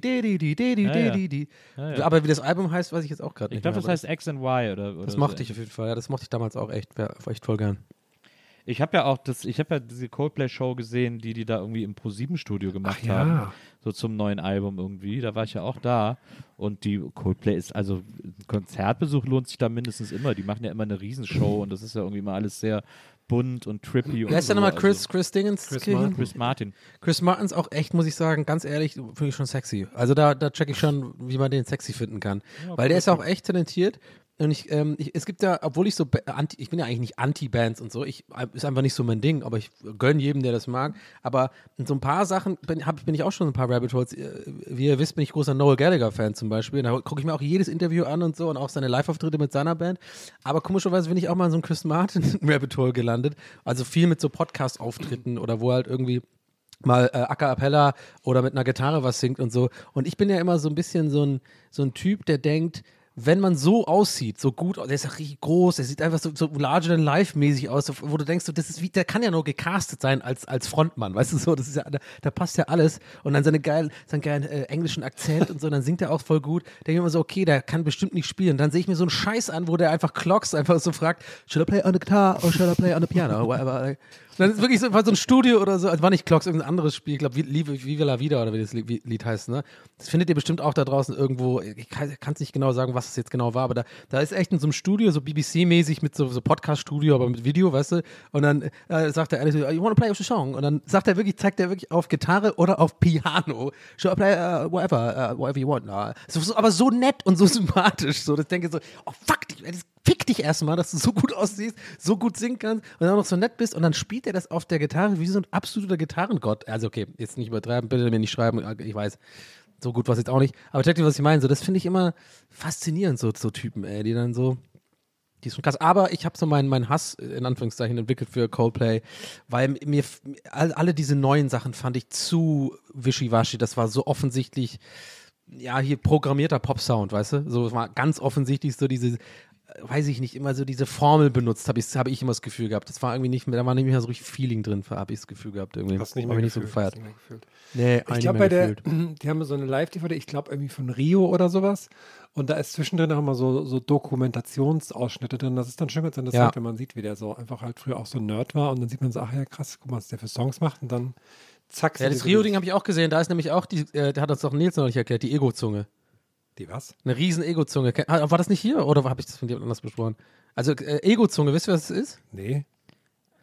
ja. Ja, ja. Aber wie das Album heißt, weiß ich jetzt auch gerade Ich nicht. glaube, mehr, das aber heißt X and Y oder, oder Das so. mochte ich auf jeden Fall. Ja, das mochte ich damals auch echt, war echt voll gern. Ich habe ja auch das, ich habe ja diese Coldplay-Show gesehen, die die da irgendwie im Pro sieben Studio gemacht Ach ja. haben. So zum neuen Album irgendwie. Da war ich ja auch da. Und die Coldplay ist, also ein Konzertbesuch lohnt sich da mindestens immer. Die machen ja immer eine Riesenshow und das ist ja irgendwie immer alles sehr bunt und trippy. Und Wer ist so. denn nochmal Chris, Also, Chris Dingens? Chris Kirchen? Martin. Chris Martin. Chris Martin ist auch echt, muss ich sagen, ganz ehrlich, finde ich schon sexy. Also da, da check ich schon, wie man den sexy finden kann. Weil der ist auch echt talentiert. Und ich, ähm, ich, es gibt ja, obwohl ich so, ba- anti, ich bin ja eigentlich nicht Anti-Bands und so, ich, ist einfach nicht so mein Ding, aber ich gönne jedem, der das mag. Aber in so ein paar Sachen bin, hab, bin ich auch schon ein paar Rabbit Holes. Äh, Wie ihr wisst, bin ich großer Noel Gallagher-Fan zum Beispiel. Da gucke ich mir auch jedes Interview an und so und auch seine Live-Auftritte mit seiner Band. Aber komischerweise bin ich auch mal in so einem Chris Martin-Rabbit Hole gelandet. Also viel mit so Podcast-Auftritten oder wo halt irgendwie mal äh, a cappella oder mit einer Gitarre was singt und so. Und ich bin ja immer so ein bisschen so ein, so ein Typ, der denkt, wenn man so aussieht, so gut, der ist ja richtig groß, der sieht einfach so, so larger than life mäßig aus, so, wo du denkst, so, das ist wie, der kann ja nur gecastet sein als, als Frontmann, weißt du so, das ist ja, da, da passt ja alles und dann seine geilen, seinen geilen äh, englischen Akzent und so, dann singt er auch voll gut, denke ich immer so, okay, der kann bestimmt nicht spielen, dann sehe ich mir so einen Scheiß an, wo der einfach Clocks einfach so fragt, should I play on the guitar or should I play on the piano, whatever. Und dann ist wirklich so, war so ein Studio oder so, also war nicht Clocks, irgendein anderes Spiel, ich glaube, Viva Viva la Vida oder wie das Lied heißt, ne? Das findet ihr bestimmt auch da draußen irgendwo, ich kann es nicht genau sagen, was es jetzt genau war, aber da, da ist echt in so einem Studio, so B B C-mäßig mit so, so Podcast-Studio, aber mit Video, weißt du? Und dann äh, sagt er ehrlich so, you wanna play a song? Und dann sagt er wirklich, zeigt er wirklich auf Gitarre oder auf Piano. Should I play uh, whatever, uh, whatever you want. Uh, so, so, aber so nett und so sympathisch, so, dass ich denke so, oh fuck, dich, das fick dich erstmal, dass du so gut aussiehst, so gut singen kannst und dann noch so nett bist und dann spielt er das auf der Gitarre wie so ein absoluter Gitarrengott. Also okay, jetzt nicht übertreiben, bitte mir nicht schreiben, ich weiß, so gut war es jetzt auch nicht, aber checkt ihr, was ich meine, so, das finde ich immer faszinierend, so, so Typen, ey, die dann so, die ist schon krass, aber ich habe so meinen mein Hass, in Anführungszeichen, entwickelt für Coldplay, weil mir, all, alle diese neuen Sachen fand ich zu wischiwaschi, das war so offensichtlich, ja, hier programmierter Pop-Sound, weißt du, so, es war ganz offensichtlich so diese, weiß ich nicht, immer so diese Formel benutzt, habe ich, hab ich immer das Gefühl gehabt. Das war irgendwie nicht mehr, da war nicht mehr so richtig Feeling drin, habe ich das Gefühl gehabt. Irgendwie. Hast nicht Hab mehr ich nicht so gefühlt, gefeiert. hast nicht mehr gefühlt. Nee, Ich eigentlich glaube, mehr bei der, gefühlt. die haben so eine Live-D V D, ich glaube irgendwie von Rio oder sowas. Und da ist zwischendrin auch immer so, so Dokumentationsausschnitte drin. Das ist dann schon ganz interessant, Ja. wenn man sieht, wie der so einfach halt früher auch so ein Nerd war. Und dann sieht man so, ach ja, krass, guck mal, was der für Songs macht. Und dann zack. Ja, sind das die- Rio-Ding habe ich auch gesehen. Da ist nämlich auch die, äh, der hat uns doch Nils neulich erklärt, die Ego-Zunge. Die was? Eine riesen Ego-Zunge. Ken- War das nicht hier oder habe ich das von jemand anders besprochen? Also äh, Ego-Zunge, wisst ihr, was das ist? Nee.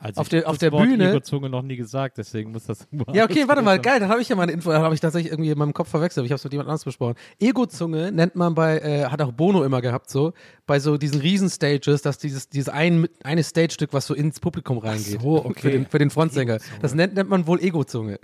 Also auf ich der, hab auf das der Wort Bühne. Ego-Zunge noch nie gesagt, deswegen muss das. Ja, okay, warte mal, geil, dann habe ich ja mal eine Info, dann habe ich tatsächlich irgendwie in meinem Kopf verwechselt, aber ich habe es mit jemand anderes besprochen. Ego-Zunge nennt man bei, äh, hat auch Bono immer gehabt, so, bei so diesen Riesen-Stages, dass dieses, dieses ein, eine Stage-Stück, was so ins Publikum reingeht. so, okay. Für den, für den Frontsänger. Das nennt, nennt man wohl Ego-Zunge.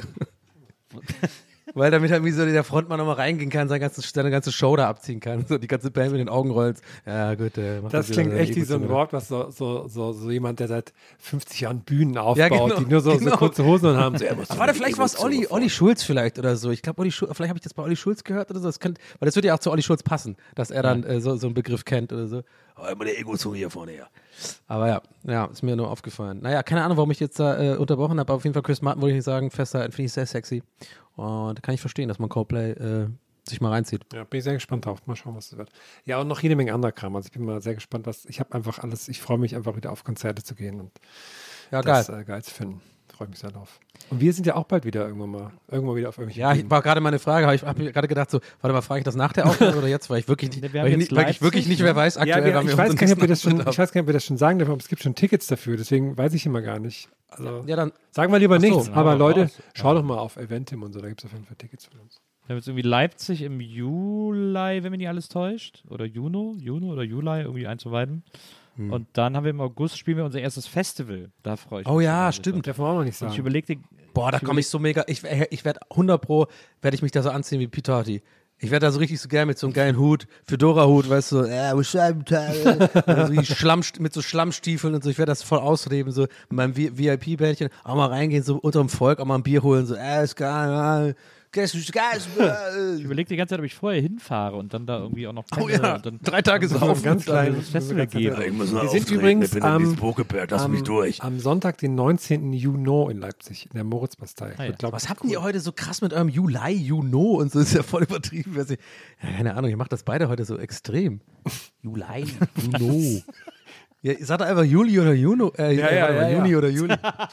Weil damit halt wie so der Frontmann nochmal reingehen kann, seine ganze, seine ganze Show da abziehen kann. So die ganze Band mit den Augen rollt. Ja, gut. Äh, Das klingt echt wie so ein Wort, was so, so, so, so jemand, der seit fünfzig Jahren Bühnen aufbaut, Ja, genau, die nur so, genau. so kurze Hosen haben. So, ja, was Warte, vielleicht war es Olli, Olli Schulz vielleicht oder so. Ich glaube, Olli Schulz, vielleicht habe ich das bei Olli Schulz gehört oder so. Das könnte, weil das würde ja auch zu Olli Schulz passen, dass er dann äh, so, so einen Begriff kennt oder so. Oh, immer der Ego-Zunge hier vorne her. Aber ja, ja, ist mir nur aufgefallen. Naja, keine Ahnung, warum ich jetzt da äh, unterbrochen habe, aber auf jeden Fall Chris Martin wollte ich nicht sagen, fester, finde ich sehr sexy. Und kann ich verstehen, dass man Coldplay äh, sich mal reinzieht. Ja, bin ich sehr gespannt drauf. Mal schauen, was das wird. Ja, und noch jede Menge anderer Kram. Also ich bin mal sehr gespannt, was, ich habe einfach alles, ich freue mich einfach wieder auf Konzerte zu gehen und Ja, das geil. äh, geil zu finden. Freue mich sehr drauf. Und wir sind ja auch bald wieder irgendwann mal, irgendwann wieder auf irgendwelchen Ja, ich Bühnen. war gerade meine Frage, hab ich habe mir gerade gedacht, so, warte mal, frage ich das nach der Aufnahme oder jetzt, weil ich wirklich nicht, Nee, wir haben weil ich, jetzt nicht, weil ich wirklich Leipzig, nicht mehr weiß, Ja, aktuell, wir, wann ich, wir weiß unseren gar nicht, ob wir das nächsten schon, Auftritt ich weiß gar nicht, ob wir das schon sagen dürfen, aber es gibt schon Tickets dafür, deswegen weiß ich immer gar nicht. Also, haben. Ja, dann, sagen wir lieber Ach so, nichts, ja, aber aber Leute, raus. schau doch mal auf Eventim und so, da gibt es auf jeden Fall Tickets für uns. Wir haben jetzt irgendwie Leipzig im Juli, wenn mich nicht alles täuscht. Oder Juno, Juno oder Juli, irgendwie eins von beiden. Hm. Und dann haben wir im August spielen wir unser erstes Festival. Da freue ich mich. Oh ja, schon stimmt. Darf man auch noch nicht Und sagen. ich überlegte, boah, da komme ich so mega, ich, ich werde hundert pro, werde ich mich da so anziehen wie Peter Harty. Ich werde da so richtig so geil mit so einem geilen Hut, Fedora-Hut, weißt du, so, äh, wo Scheibenteile, so wie Schlamm, mit so Schlammstiefeln und so. Ich werde das voll ausleben, so mit meinem V I P-Bändchen, auch mal reingehen, so unter dem Volk, auch mal ein Bier holen, so, äh, ist geil, Gas, Gas, ich überlege die ganze Zeit, ob ich vorher hinfahre und dann da irgendwie auch noch penne Oh ja, und dann drei Tage so saufen. ein ganz und dann- kleines Festival gehen. Wir sind übrigens am, am, am Sonntag, den neunzehnten Juni in Leipzig, in der Moritzbastei. Ah ja. Ich glaub, Was habt ihr heute so krass mit eurem Juli, Juno und so, ist ja voll übertrieben. weiß ich. Ja, keine Ahnung, ihr macht das beide heute so extrem. Juli, Juno. Ja, ihr sagt einfach Juli oder Juno, äh, Ja, ja, warte mal, ja, Juni ja. oder Juli.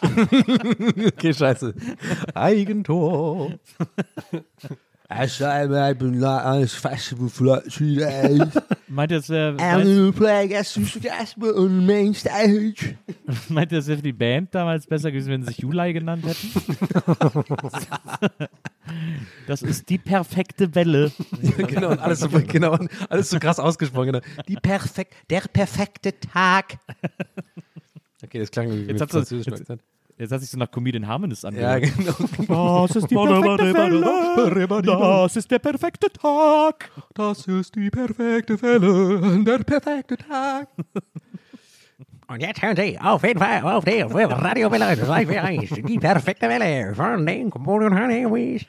Okay, scheiße. Eigentor. Meint ihr, das wäre meint ihr, das wäre für die Band damals besser gewesen, wenn sie sich Juli genannt hätten? Das ist die perfekte Welle. Genau, und alles so, genau, und alles so krass ausgesprochen. Genau. Die perfek der perfekte Tag. Okay, das klang wie mit Jetzt hat's so- französischen jetzt- Akzent. Jetzt hat sich so nach Comedian Harmonist Ja, angehört. genau. Das ist die perfekte Welle. Das ist der perfekte Tag. Das ist die perfekte Welle, der perfekte Tag. Und jetzt hören Sie auf jeden Fall auf die Radio Welle, die perfekte Welle von den Comedian Harmonist.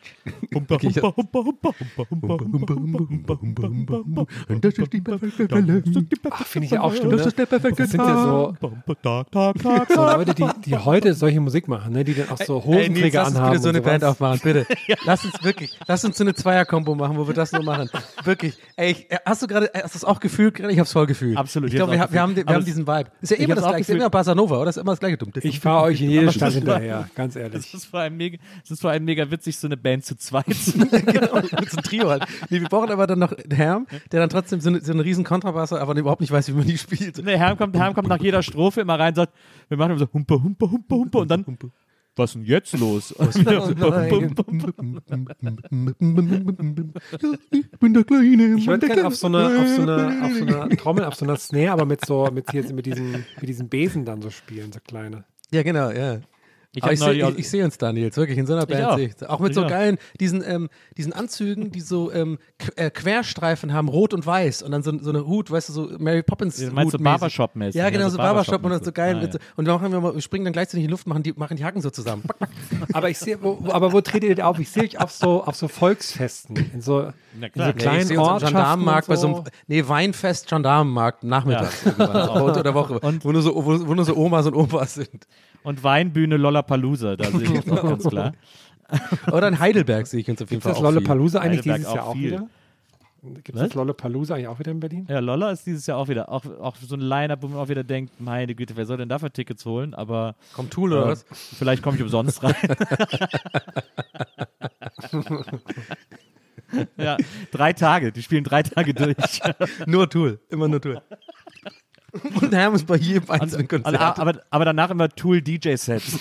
Das ist die perfekte Welle. Ach, finde ich ja auch schlimm. Das Ne? ist der perfekte Das sind ja so, Tag, Tag, Tag. so Leute, die, die heute solche Musik machen, ne? Die dann auch so Ey, Nils, Hosenträger lass uns anhaben. bitte so eine und Band sowas. aufmachen, bitte. Lass uns wirklich, lass uns so eine Zweier-Kombo machen, wo wir das nur machen. Wirklich. Ey, ich, hast du gerade, hast du es auch gefühlt gerade? Ich hab's voll gefühlt. Absolut, Ich ich glaube, wir, hab's auch wir, haben, den- wir gefühlt. haben Aber diesen Vibe. Ist ja ich immer hab's das auch gleiche, ist gefühlt. immer Bossa Nova, oder? Ist immer das gleiche. Dumm. Ich fahre euch in jede Aber Stadt das ist- hinterher, ganz Das ehrlich. ist vor allem mega, das ist vor allem mega witzig, so eine Band zu zweit. Genau, mit so einem Trio halt. Nee, wir brauchen aber dann noch einen Herm, der dann trotzdem so, eine, so einen riesen Kontrabasse, aber überhaupt nicht weiß, wie man die spielt. Der Herm kommt, der Herm kommt nach jeder Strophe immer rein und sagt, wir machen immer so Humpe, Humpe, Humpe, Humpe und dann, was ist denn jetzt los? Und wieder so, Humpe, Humpe, Humpe. Ich bin der Kleine. Ich würde gerne auf so einer auf so eine, auf so eine Trommel, auf so einer Snare, aber mit so mit hier mit diesen mit diesen Besen dann so spielen, so kleine. Ja, genau, ja. Ich Aber hab ich sehe neulich auch- ich, ich seh uns da, Nils, wirklich, in so einer Band auch. sehe ich. Auch mit Ich so auch. geilen, diesen, ähm, diesen Anzügen, die so ähm, Qu- äh, Querstreifen haben, rot und weiß. Und dann so, so eine Hut, weißt du, so Mary Poppins Ja, meinst du Hut-mäßig. Barbershop-mäßig? Ja, genau, Ja, so so Barbershop und dann so geil. Ah, mit so, ja. und dann machen wir, mal, wir springen dann gleichzeitig in die Luft, machen die, machen die Hacken so zusammen. Aber ich sehe, wo, wo- aber wo tretet ihr denn auf? Ich sehe euch auf so auf so Volksfesten in so, Na in klar. so Nee, ich kleinen sehe uns am Ortschaften Gendarmenmarkt und bei so so. einem, nee, Weinfest, Gendarmenmarkt, nachmittags irgendwann. Aber unter der Woche, Und- wo, nur so, wo, wo nur so Omas und Opas sind. Und Weinbühne Lollapalooza, da sehe ich jetzt auch ganz klar. Oder in Heidelberg sehe ich uns auf jeden Ist Fall das auch viel. Lollapalooza eigentlich Heidelberg dieses auch Jahr auch viel. wieder? Gibt es Was? das Lollapalooza eigentlich auch wieder in Berlin? Ja, Lolla ist dieses Jahr auch wieder, auch, auch so ein Line-Up, wo man auch wieder denkt, meine Güte, wer soll denn dafür Tickets holen? Aber Kommt Tool oder äh, was? vielleicht komme ich umsonst rein. Ja, drei Tage, die spielen drei Tage durch. Nur Tool, immer nur Tool. Und Hermes bei jedem Und, einzelnen und, Konzert. aber, aber danach immer Tool-D J-Sets.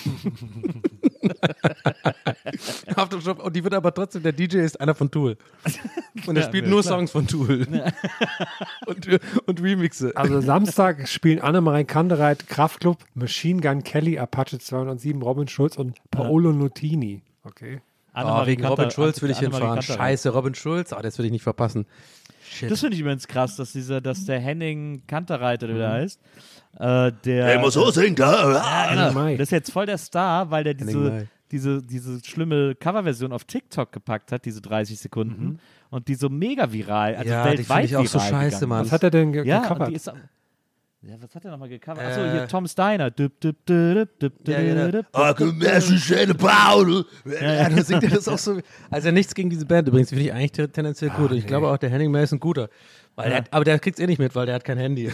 Aftershock, und die wird aber trotzdem, der D J ist einer von Tool. Und er Ja, spielt ja, nur klar. Songs von Tool. und, und Remixe. Also Samstag spielen Annemarie Kantereit, Kraftklub, Machine Gun Kelly, Apache zweihundertsieben, Robin Schulz und Paolo Nutini. Okay. Oh, Annemarie wegen Kanter- Robin Schulz will ich Annemarie hinfahren. Kantereit. Scheiße, Robin Schulz. Ah, das will ich nicht verpassen. Shit. Das finde ich übrigens krass, dass dieser, dass der Henning Kanterreiter, der heißt, äh, der. Hey, muss so singt, da. Ja, genau. Mai. Das ist jetzt voll der Star, weil der Henning diese, Mai. diese, diese schlimme Coverversion auf TikTok gepackt hat, diese dreißig Sekunden. Und die so mega viral, also Ja, die weltweit finde ich auch so viral scheiße, gegangen Mann. Was hat er denn ge Ja, und gecovert? die ist. Ja, was hat er nochmal gecovert? Achso, Äh. hier Tom Steiner. Düp, düp, düp, düp, düp, Ja, genau. düp, Ah, komm, das ist schöne Paul. Ja, dann singt er das auch so. Also nichts gegen diese Band übrigens, finde ich eigentlich t- tendenziell gut. Und ich glaube auch, der Henning May ist ein guter. Weil der hat, aber der kriegt es eh nicht mit, weil der hat kein Handy.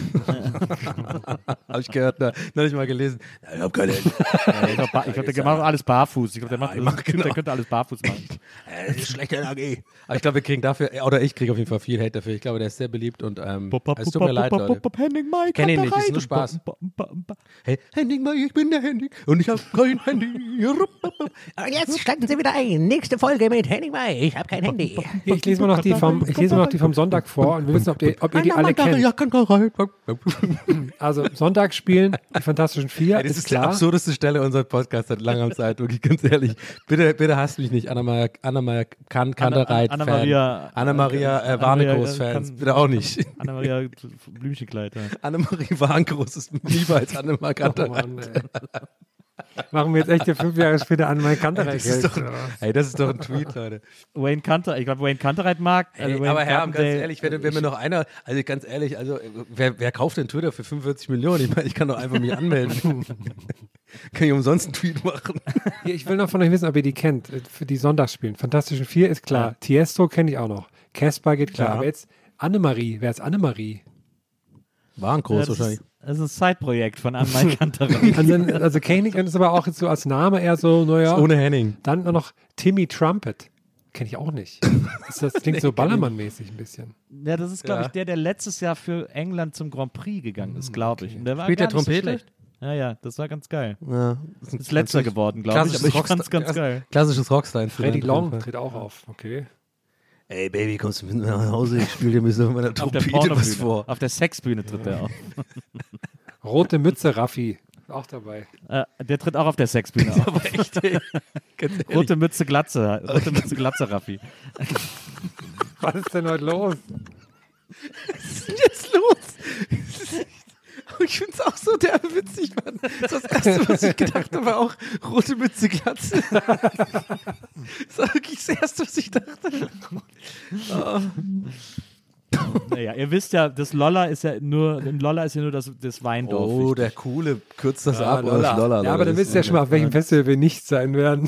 Habe ich gehört, ne? Neulich mal gelesen. Ja, ich habe kein Handy. Ja, ich glaube, glaub, der macht alles barfuß. Ich glaube, der, macht ich alles- mach genau. der könnte alles barfuß machen. Das ist schlechte N A G. Aber ich glaube, wir kriegen dafür, oder ich kriege auf jeden Fall viel Hate dafür. Ich glaube, der ist sehr beliebt und ähm, es tut mir leid, Leute. Henning Mai, Kenn ihn nicht, ist nur Spaß. Hey, Henning May, ich bin der Henning und ich habe kein Handy. Und jetzt steigen Sie wieder ein. Nächste Folge mit Henning May. Ich habe kein Handy. Hier, ich lese mal noch die vom, ich lese mal noch die vom Sonntag vor und wir wissen, ob, die, ob ihr die alle kennt. Ja, kann gar rein. Also Sonntag spielen die Fantastischen Vier, Das ist ist die klar. absurdeste Stelle unseres Podcasts seit langer Zeit, wirklich ganz ehrlich. Bitte, bitte hasst mich nicht, Anna-Maria Anna kan Kantereit Anna- Anna-Maria- Anna-Maria äh, Warnekos-Fans, kann- bitte auch nicht. Anna-Maria Blümchenkleid. Ja. Annemarie Warnkroß ist mir lieber als Annemarie Oh Kantereit. Mann, ey. Machen wir jetzt echt hier fünf Jahre später an mein Kantereit. Das ist doch, ey, das ist doch ein Tweet, Leute. Wayne Kanter, ich glaube, Wayne Kantereit mag. Ey, also Wayne aber Herr, ganz Carpendale- ehrlich, wenn, wenn mir noch einer, also ganz ehrlich, also wer, wer kauft denn Twitter für fünfundvierzig Millionen? Ich meine, ich kann doch einfach mich anmelden. Kann ich umsonst einen Tweet machen. Hier, ich will noch von euch wissen, ob ihr die kennt, äh, für die Sonntagsspielen. Fantastischen Vier ist klar. Ja. Tiesto kenne ich auch noch. Caspar geht klar. Ja. Aber jetzt Annemarie. Wer ist Annemarie? Warnkroß das wahrscheinlich. Ist, das ist ein Side-Projekt von Anne Kantereit. Also, also kenne ich, und ist aber auch jetzt so als Name eher so, naja. Ohne Henning. Dann noch Timmy Trumpet. Kenne ich auch nicht. Das, das klingt so Ballermann-mäßig ein bisschen. Ja, das ist, glaube Ja. ich, der, der letztes Jahr für England zum Grand Prix gegangen ist, glaube ich. Und der war Spielt gar der nicht so Trompete? schlecht. Ja, ja, das war ganz geil. Ja, das Ist letzter geworden, glaube ich, aber ich fand's ganz geil. Klassisches Rockstar. Freddy Long tritt auch auf. Okay. Ey, Baby, kommst du mit mir nach Hause? Ich spiele dir ein bisschen auf meiner Auf der Trompete was Pornobühne, vor. auf der Sexbühne tritt der auf. Rote Mütze, Raffi. Auch dabei. Äh, der tritt auch auf der Sexbühne auf. Aber echt, ey. Ganz ehrlich. Rote Mütze, Glatze. Rote Mütze, Glatze, Raffi. Was ist denn heute los? Was ist denn jetzt los? Aber ich finde es auch so derbe witzig, Mann. Das, ist das Erste, was ich gedacht habe, war auch rote Mütze, Glatze. Das war wirklich das Erste, was ich dachte. Oh. Naja, ihr wisst ja, das Lolla ist ja nur, im Lolla ist ja nur das, das Weindorf. Oh, wichtig. der Coole kürzt das ab. Lolla. oder Lolla, Ja, aber dann das wisst ihr ja schon mal, auf welchem Festival wir nicht sein werden.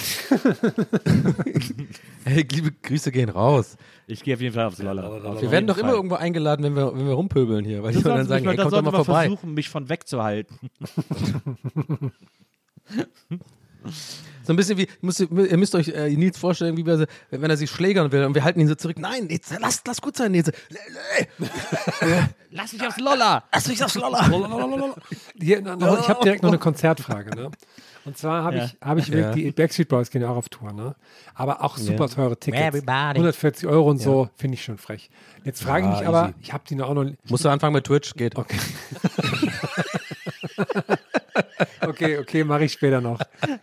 Hey, liebe Grüße gehen raus. Ich gehe auf jeden Fall aufs Lolla. Auf Wir werden jeden doch immer Fall. irgendwo eingeladen, wenn wir, wenn wir rumpöbeln hier. Weil Das die dann sollten sagen, wir- ey, da kommt doch sollten mal wir vorbei. versuchen, mich von wegzuhalten. So ein bisschen wie, müsst, ihr ihr müsst euch äh, Nils vorstellen, wie wir, so- wenn er sich schlägern will und wir halten ihn so zurück. Nein, Nils, lass, lass gut sein, Nils. Lass mich aufs Lolla! Lass mich aufs Lolla. Hier, noch, ich habe direkt noch eine Konzertfrage. Ne? Und zwar habe Ja. ich, hab ich wirklich, die Backstreet Boys gehen ja auch auf Tour, ne? Aber auch super teure Tickets. Everybody. hundertvierzig Euro und so, finde ich schon frech. Jetzt frage ich Ja, mich aber, easy. ich habe die noch auch noch. Musst du anfangen mit Twitch? Geht. Okay. okay, okay, mache ich später noch.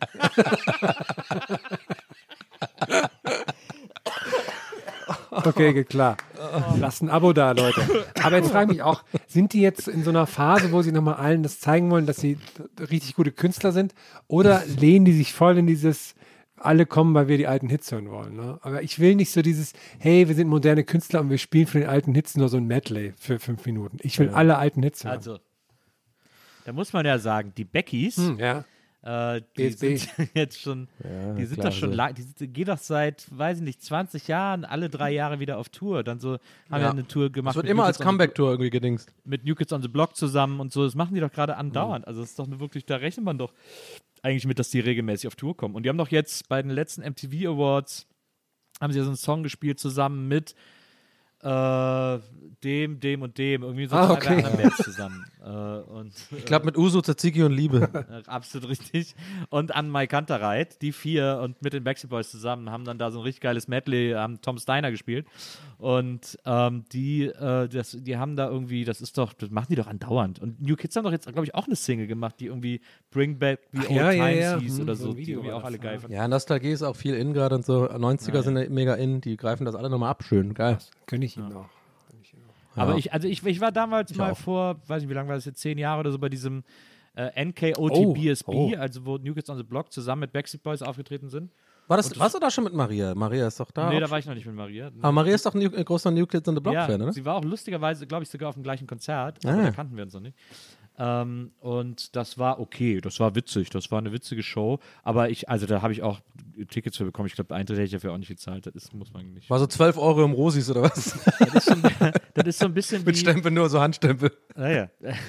Okay, geht klar. Lasst ein Abo da, Leute. Aber jetzt frage ich mich auch, sind die jetzt in so einer Phase, wo sie nochmal allen das zeigen wollen, dass sie richtig gute Künstler sind? Oder lehnen die sich voll in dieses, alle kommen, weil wir die alten Hits hören wollen? Ne? Aber ich will nicht so dieses, hey, wir sind moderne Künstler und wir spielen von den alten Hits nur so ein Medley für fünf Minuten. Ich will alle alten Hits hören. Also, da muss man ja sagen, die Beckys, Hm, ja. äh, die B S B. sind jetzt schon, die sind klar, doch schon so. lang, die sind, gehen doch seit, weiß ich nicht, zwanzig Jahren alle drei Jahre wieder auf Tour. Dann so, haben ja, Ja. eine Tour gemacht. Das wird mit immer New als Kids on the- Comeback-Tour irgendwie gedingst. Mit New Kids on the Block zusammen und so. Das machen die doch gerade andauernd. Also, das ist doch nur wirklich, da rechnet man doch eigentlich mit, dass die regelmäßig auf Tour kommen. Und die haben doch jetzt bei den letzten M T V Awards, haben sie ja so einen Song gespielt zusammen mit äh, dem, dem und dem, irgendwie so Ah, zwei okay. anderen Bands zusammen. Äh, und, Ich glaube mit Uso, Tzatziki und Liebe. äh, absolut richtig. Und an Mike Kantereit, die vier und mit den Backstreet Boys zusammen haben dann da so ein richtig geiles Medley, haben Tom Steiner gespielt. Und ähm, die, äh, das, die haben da irgendwie, das ist doch, das machen die doch andauernd. Und New Kids haben doch jetzt, glaube ich, auch eine Single gemacht, die irgendwie Bring Back the Ach, Old ja, ja, Times ja. hieß Hm, oder so so, ein die Video irgendwie war auch das, alle geil ja. fanden. Ja, Nostalgie ist auch viel in gerade und so. neunziger Ja, ja. sind mega in, die greifen das alle nochmal ab. Schön, geil. Gönne ich ihm auch. Aber Ja. ich, also ich, ich war damals Ich mal auch. vor, weiß nicht, wie lange war das jetzt, zehn Jahre oder so, bei diesem äh, N K O T B S B, Oh, oh. also wo New Kids on the Block zusammen mit Backstreet Boys aufgetreten sind. War das, warst du da schon mit Maria? Maria ist doch da. nee, auch da schon- war ich noch nicht mit Maria. Aber Maria ist doch ein New- äh, großer New Kids on the Block-Fan, ja, oder? sie war auch lustigerweise, glaube ich, sogar auf dem gleichen Konzert, aber Ah. da kannten wir uns noch nicht. Ähm, und das war okay, das war witzig, das war eine witzige Show, aber ich, also da habe ich auch Tickets für bekommen, ich glaube, Eintritt hätte ich dafür auch nicht gezahlt, das ist, muss man nicht. War so zwölf Euro im Rosis oder was? Das ist so, das ist so ein bisschen Mit wie, Stempel nur, so Handstempel. Naja.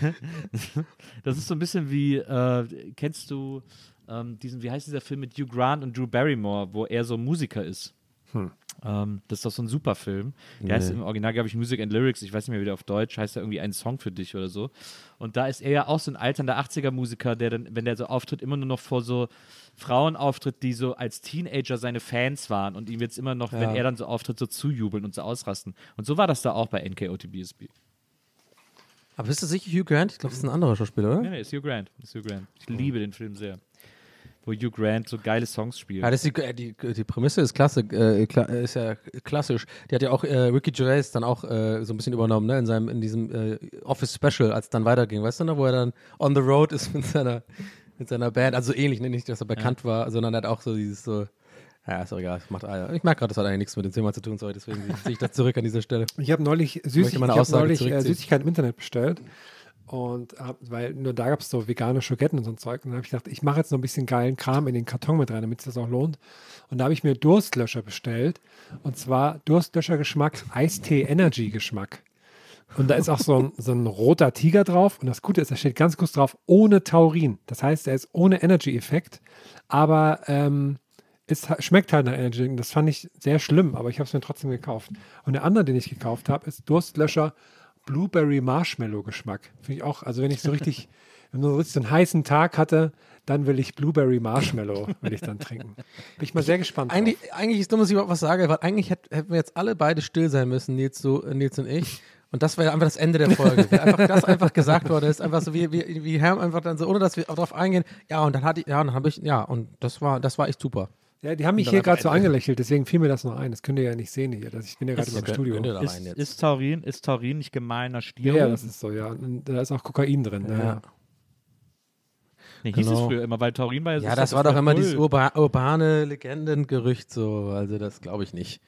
Das ist so ein bisschen wie, äh, kennst du ähm, diesen, wie heißt dieser Film mit Hugh Grant und Drew Barrymore, wo er so Musiker ist? Ähm, das ist doch so ein super Film. Der heißt im Original, glaube ich, Music and Lyrics, ich weiß nicht mehr, wie der auf Deutsch heißt, der irgendwie ein Song für dich oder so. Und da ist er ja auch so ein alternder achtziger-Musiker, der dann, wenn der so auftritt, immer nur noch vor so Frauen auftritt, die so als Teenager seine Fans waren und ihm jetzt immer noch, wenn er dann so auftritt, so zujubeln und so ausrasten. Und so war das da auch bei N K O T B S B. Aber bist du sicher Hugh Grant? Ich glaube, das ist ein anderer Schauspieler, oder? Nee, nee, ist Hugh Grant. Ist Hugh Grant. Ich liebe den Film sehr. Wo Hugh Grant so geile Songs spielt. Ja, das ist die, äh, die, die Prämisse ist klasse, äh, kla ist ja klassisch. Die hat ja auch äh, Ricky Gervais dann auch äh, so ein bisschen übernommen, ne, in seinem, in diesem äh, Office Special, als es dann weiterging, weißt du noch, wo er dann on the road ist mit seiner, mit seiner Band, also so ähnlich, ne? Nicht, dass er bekannt ja. war, sondern er hat auch so dieses so, ja, ist doch egal, macht, ah, ja. Ich merke gerade, das hat eigentlich nichts mit dem Thema zu tun, sorry, deswegen ziehe ich das zurück an dieser Stelle. Ich habe neulich, möchte Süßig, ich meine hab Aussage neulich äh, zurückziehen. Süßigkeiten im Internet bestellt. Und hab, weil nur da gab es so vegane Schoketten und so ein Zeug. Und dann habe ich gedacht, ich mache jetzt noch ein bisschen geilen Kram in den Karton mit rein, damit es das auch lohnt. Und da habe ich mir Durstlöscher bestellt. Und zwar Durstlöscher-Geschmack, Eistee-Energy-Geschmack. Und da ist auch so ein, so ein roter Tiger drauf. Und das Gute ist, da steht ganz kurz drauf, ohne Taurin. Das heißt, er ist ohne Energy-Effekt. Aber ähm, es ha- schmeckt halt nach Energy. Und das fand ich sehr schlimm, aber ich habe es mir trotzdem gekauft. Und der andere, den ich gekauft habe, ist Durstlöscher Blueberry Marshmallow Geschmack. Finde ich auch, also wenn ich so richtig, wenn man so richtig so einen heißen Tag hatte, dann will ich Blueberry Marshmallow, will ich dann trinken. Bin ich mal sehr gespannt Eigentlich, drauf. eigentlich ist dumm, dass ich überhaupt was sage, weil eigentlich hätt, hätten wir jetzt alle beide still sein müssen, Nils, du, äh, Nils und ich. Und das wäre einfach das Ende der Folge. Wie einfach das einfach gesagt worden ist, einfach so wie, wie, wie Herm einfach dann so, ohne dass wir darauf eingehen, ja, und dann hatte ich, ja, und dann habe ich, ja, und das war, das war echt super. Ja, die haben mich dann hier einfach gerade so Ende. angelächelt, deswegen fiel mir das noch ein. Das könnt ihr ja nicht sehen hier. Das, ich bin ja gerade Ist- im Studio. Könnt ihr da Ist, rein jetzt. ist, Taurin, ist Taurin nicht gemahlener Ja, Stier? ja, das ist so, ja. Und da ist auch Kokain drin. Ja. Ja. Ja. Nee, hieß Genau. es früher immer, weil Taurin war ja Ja, das war doch immer dieses urba urbane Legendengerücht so, also das glaube ich nicht.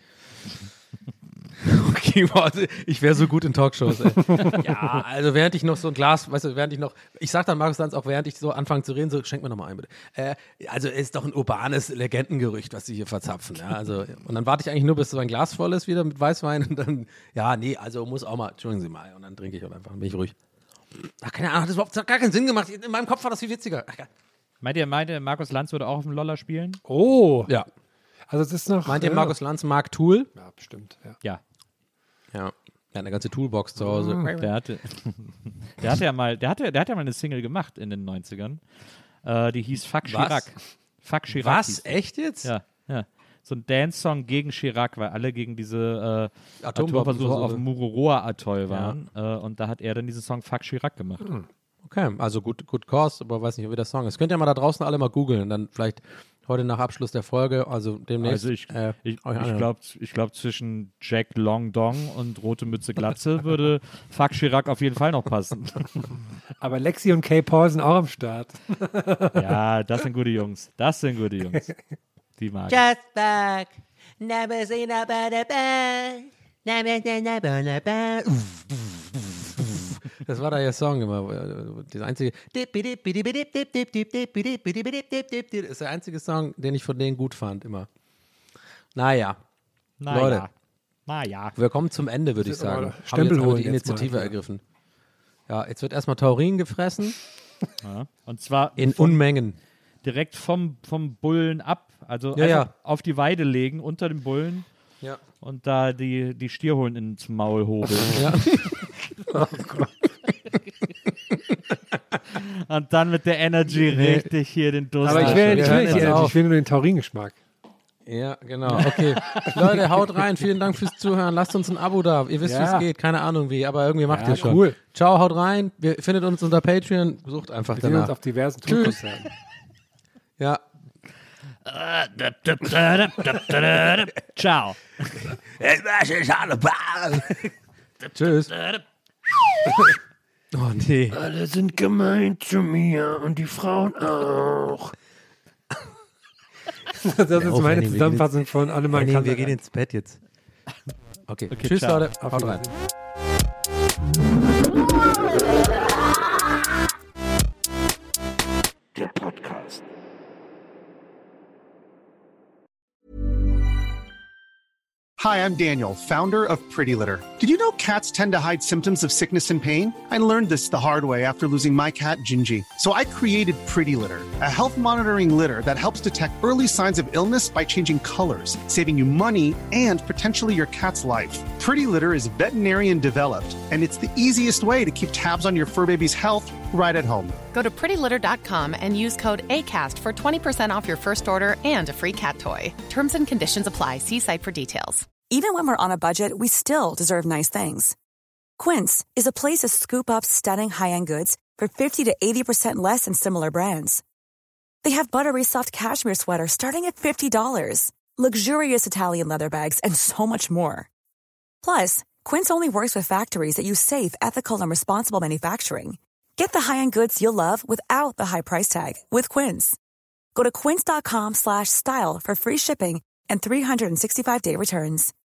Okay, warte, ich wäre so gut in Talkshows, ey. Ja, also während ich noch so ein Glas, weißt du, während ich noch, ich sag dann Markus Lanz auch, während ich so anfange zu reden, so, schenk mir noch mal ein, bitte. Äh, also ist doch ein urbanes Legendengerücht, was sie hier verzapfen, ja, also, und dann warte ich eigentlich nur, bis so ein Glas voll ist wieder mit Weißwein und dann, ja, nee, also muss auch mal, entschuldigen Sie mal, und dann trinke ich und einfach, dann bin ich ruhig. Ach, keine Ahnung, hat das überhaupt gar keinen Sinn gemacht, in meinem Kopf war das viel witziger. Ach, ja. Meint ihr, meint ihr, Markus Lanz würde auch auf dem Loller spielen? Oh, Ja. also es ist noch. Meint ihr ja. Markus Lanz mag Tool? Ja, bestimmt, ja. Ja. Ja. Er hat eine ganze Toolbox zu Hause. Der hatte, der hatte ja mal, der hatte, der hat ja mal eine Single gemacht in den neunzigern. Äh, die hieß Fuck Chirac. Fuck Chirac. Was? hieß die. Echt jetzt? Ja, ja. So ein Dance-Song gegen Chirac, weil alle gegen diese äh, Atombomben Atomversuche so, auf dem Mururoa-Atoll Ja. waren. Äh, und da hat er dann diesen Song Fuck Chirac gemacht. Okay, also gut, gut Cause, aber weiß nicht, wie der Song ist. Könnt ihr mal da draußen alle mal googeln, dann vielleicht heute nach Abschluss der Folge, also demnächst. Also ich, äh, ich, euch ich anhören. glaube, ich glaub, zwischen Jack Long Dong und Rote Mütze Glatze würde Fuck Chirac auf jeden Fall noch passen. Aber Lexi und Kay Paul sind auch am Start. Ja, das sind gute Jungs. Das sind gute Jungs. Die mag ich. Just back. Never seen a better band. Never seen a better band. Das war da ihr Song immer. äh, Das einzige. Das ist der einzige Song, den ich von denen gut fand, immer. Naja, Na Leute. Ja. Naja. wir kommen zum Ende, würde ich Jetzt aber sagen. Haben Stempel jetzt aber holen die jetzt mal Initiative hier. ergriffen. Ja, jetzt wird erstmal Taurin gefressen. Ja. Und zwar In vom, Unmengen. direkt vom, vom Bullen ab. Also Ja, einfach ja. auf die Weide legen, unter dem Bullen. Ja. und da die, die Stierholen ins Maul hobeln. Ja. Oh Gott. Und dann mit der Energy richtig hier den Durst. Aber ich will, wir ich hören will, nicht jetzt die auf. ich will nur den Taurin-Geschmack. Ja, genau. Okay. Leute, haut rein. Vielen Dank fürs Zuhören. Lasst uns ein Abo da. Ihr wisst, Ja. wie es geht. Keine Ahnung wie, aber irgendwie macht Ja, ihr schon. cool. Ciao, haut rein. Wir findet uns unter Patreon. Sucht einfach Wir sehen uns danach. auf diversen Tschüss. Tourkonzerten. Ja. Ciao. Was ist alle Ball? Tschüss. Oh, nee. Alle sind gemein zu mir und die Frauen auch. Das ist auf, meine Henning, wir Zusammenfassung von alle mal Henning, wir gehen ins Bett jetzt. Okay. Okay, Tschüss, ciao. Leute. Auf Haut rein. Der Podcast. Hi, I'm Daniel, founder of Pretty Litter. Did you know cats tend to hide symptoms of sickness and pain? I learned this the hard way after losing my cat, Gingy. So I created Pretty Litter, a health monitoring litter that helps detect early signs of illness by changing colors, saving you money and potentially your cat's life. Pretty Litter is veterinarian developed, and it's the easiest way to keep tabs on your fur baby's health right at home. Go to pretty litter dot com and use code ACAST for twenty percent off your first order and a free cat toy. Terms and conditions apply. See site for details. Even when we're on a budget, we still deserve nice things. Quince is a place to scoop up stunning high-end goods for fifty to eighty percent less than similar brands. They have buttery soft cashmere sweaters starting at fifty dollars, luxurious Italian leather bags, and so much more. Plus, Quince only works with factories that use safe, ethical, and responsible manufacturing. Get the high-end goods you'll love without the high price tag with Quince. Go to quince dot com slash style for free shipping and three sixty-five day returns.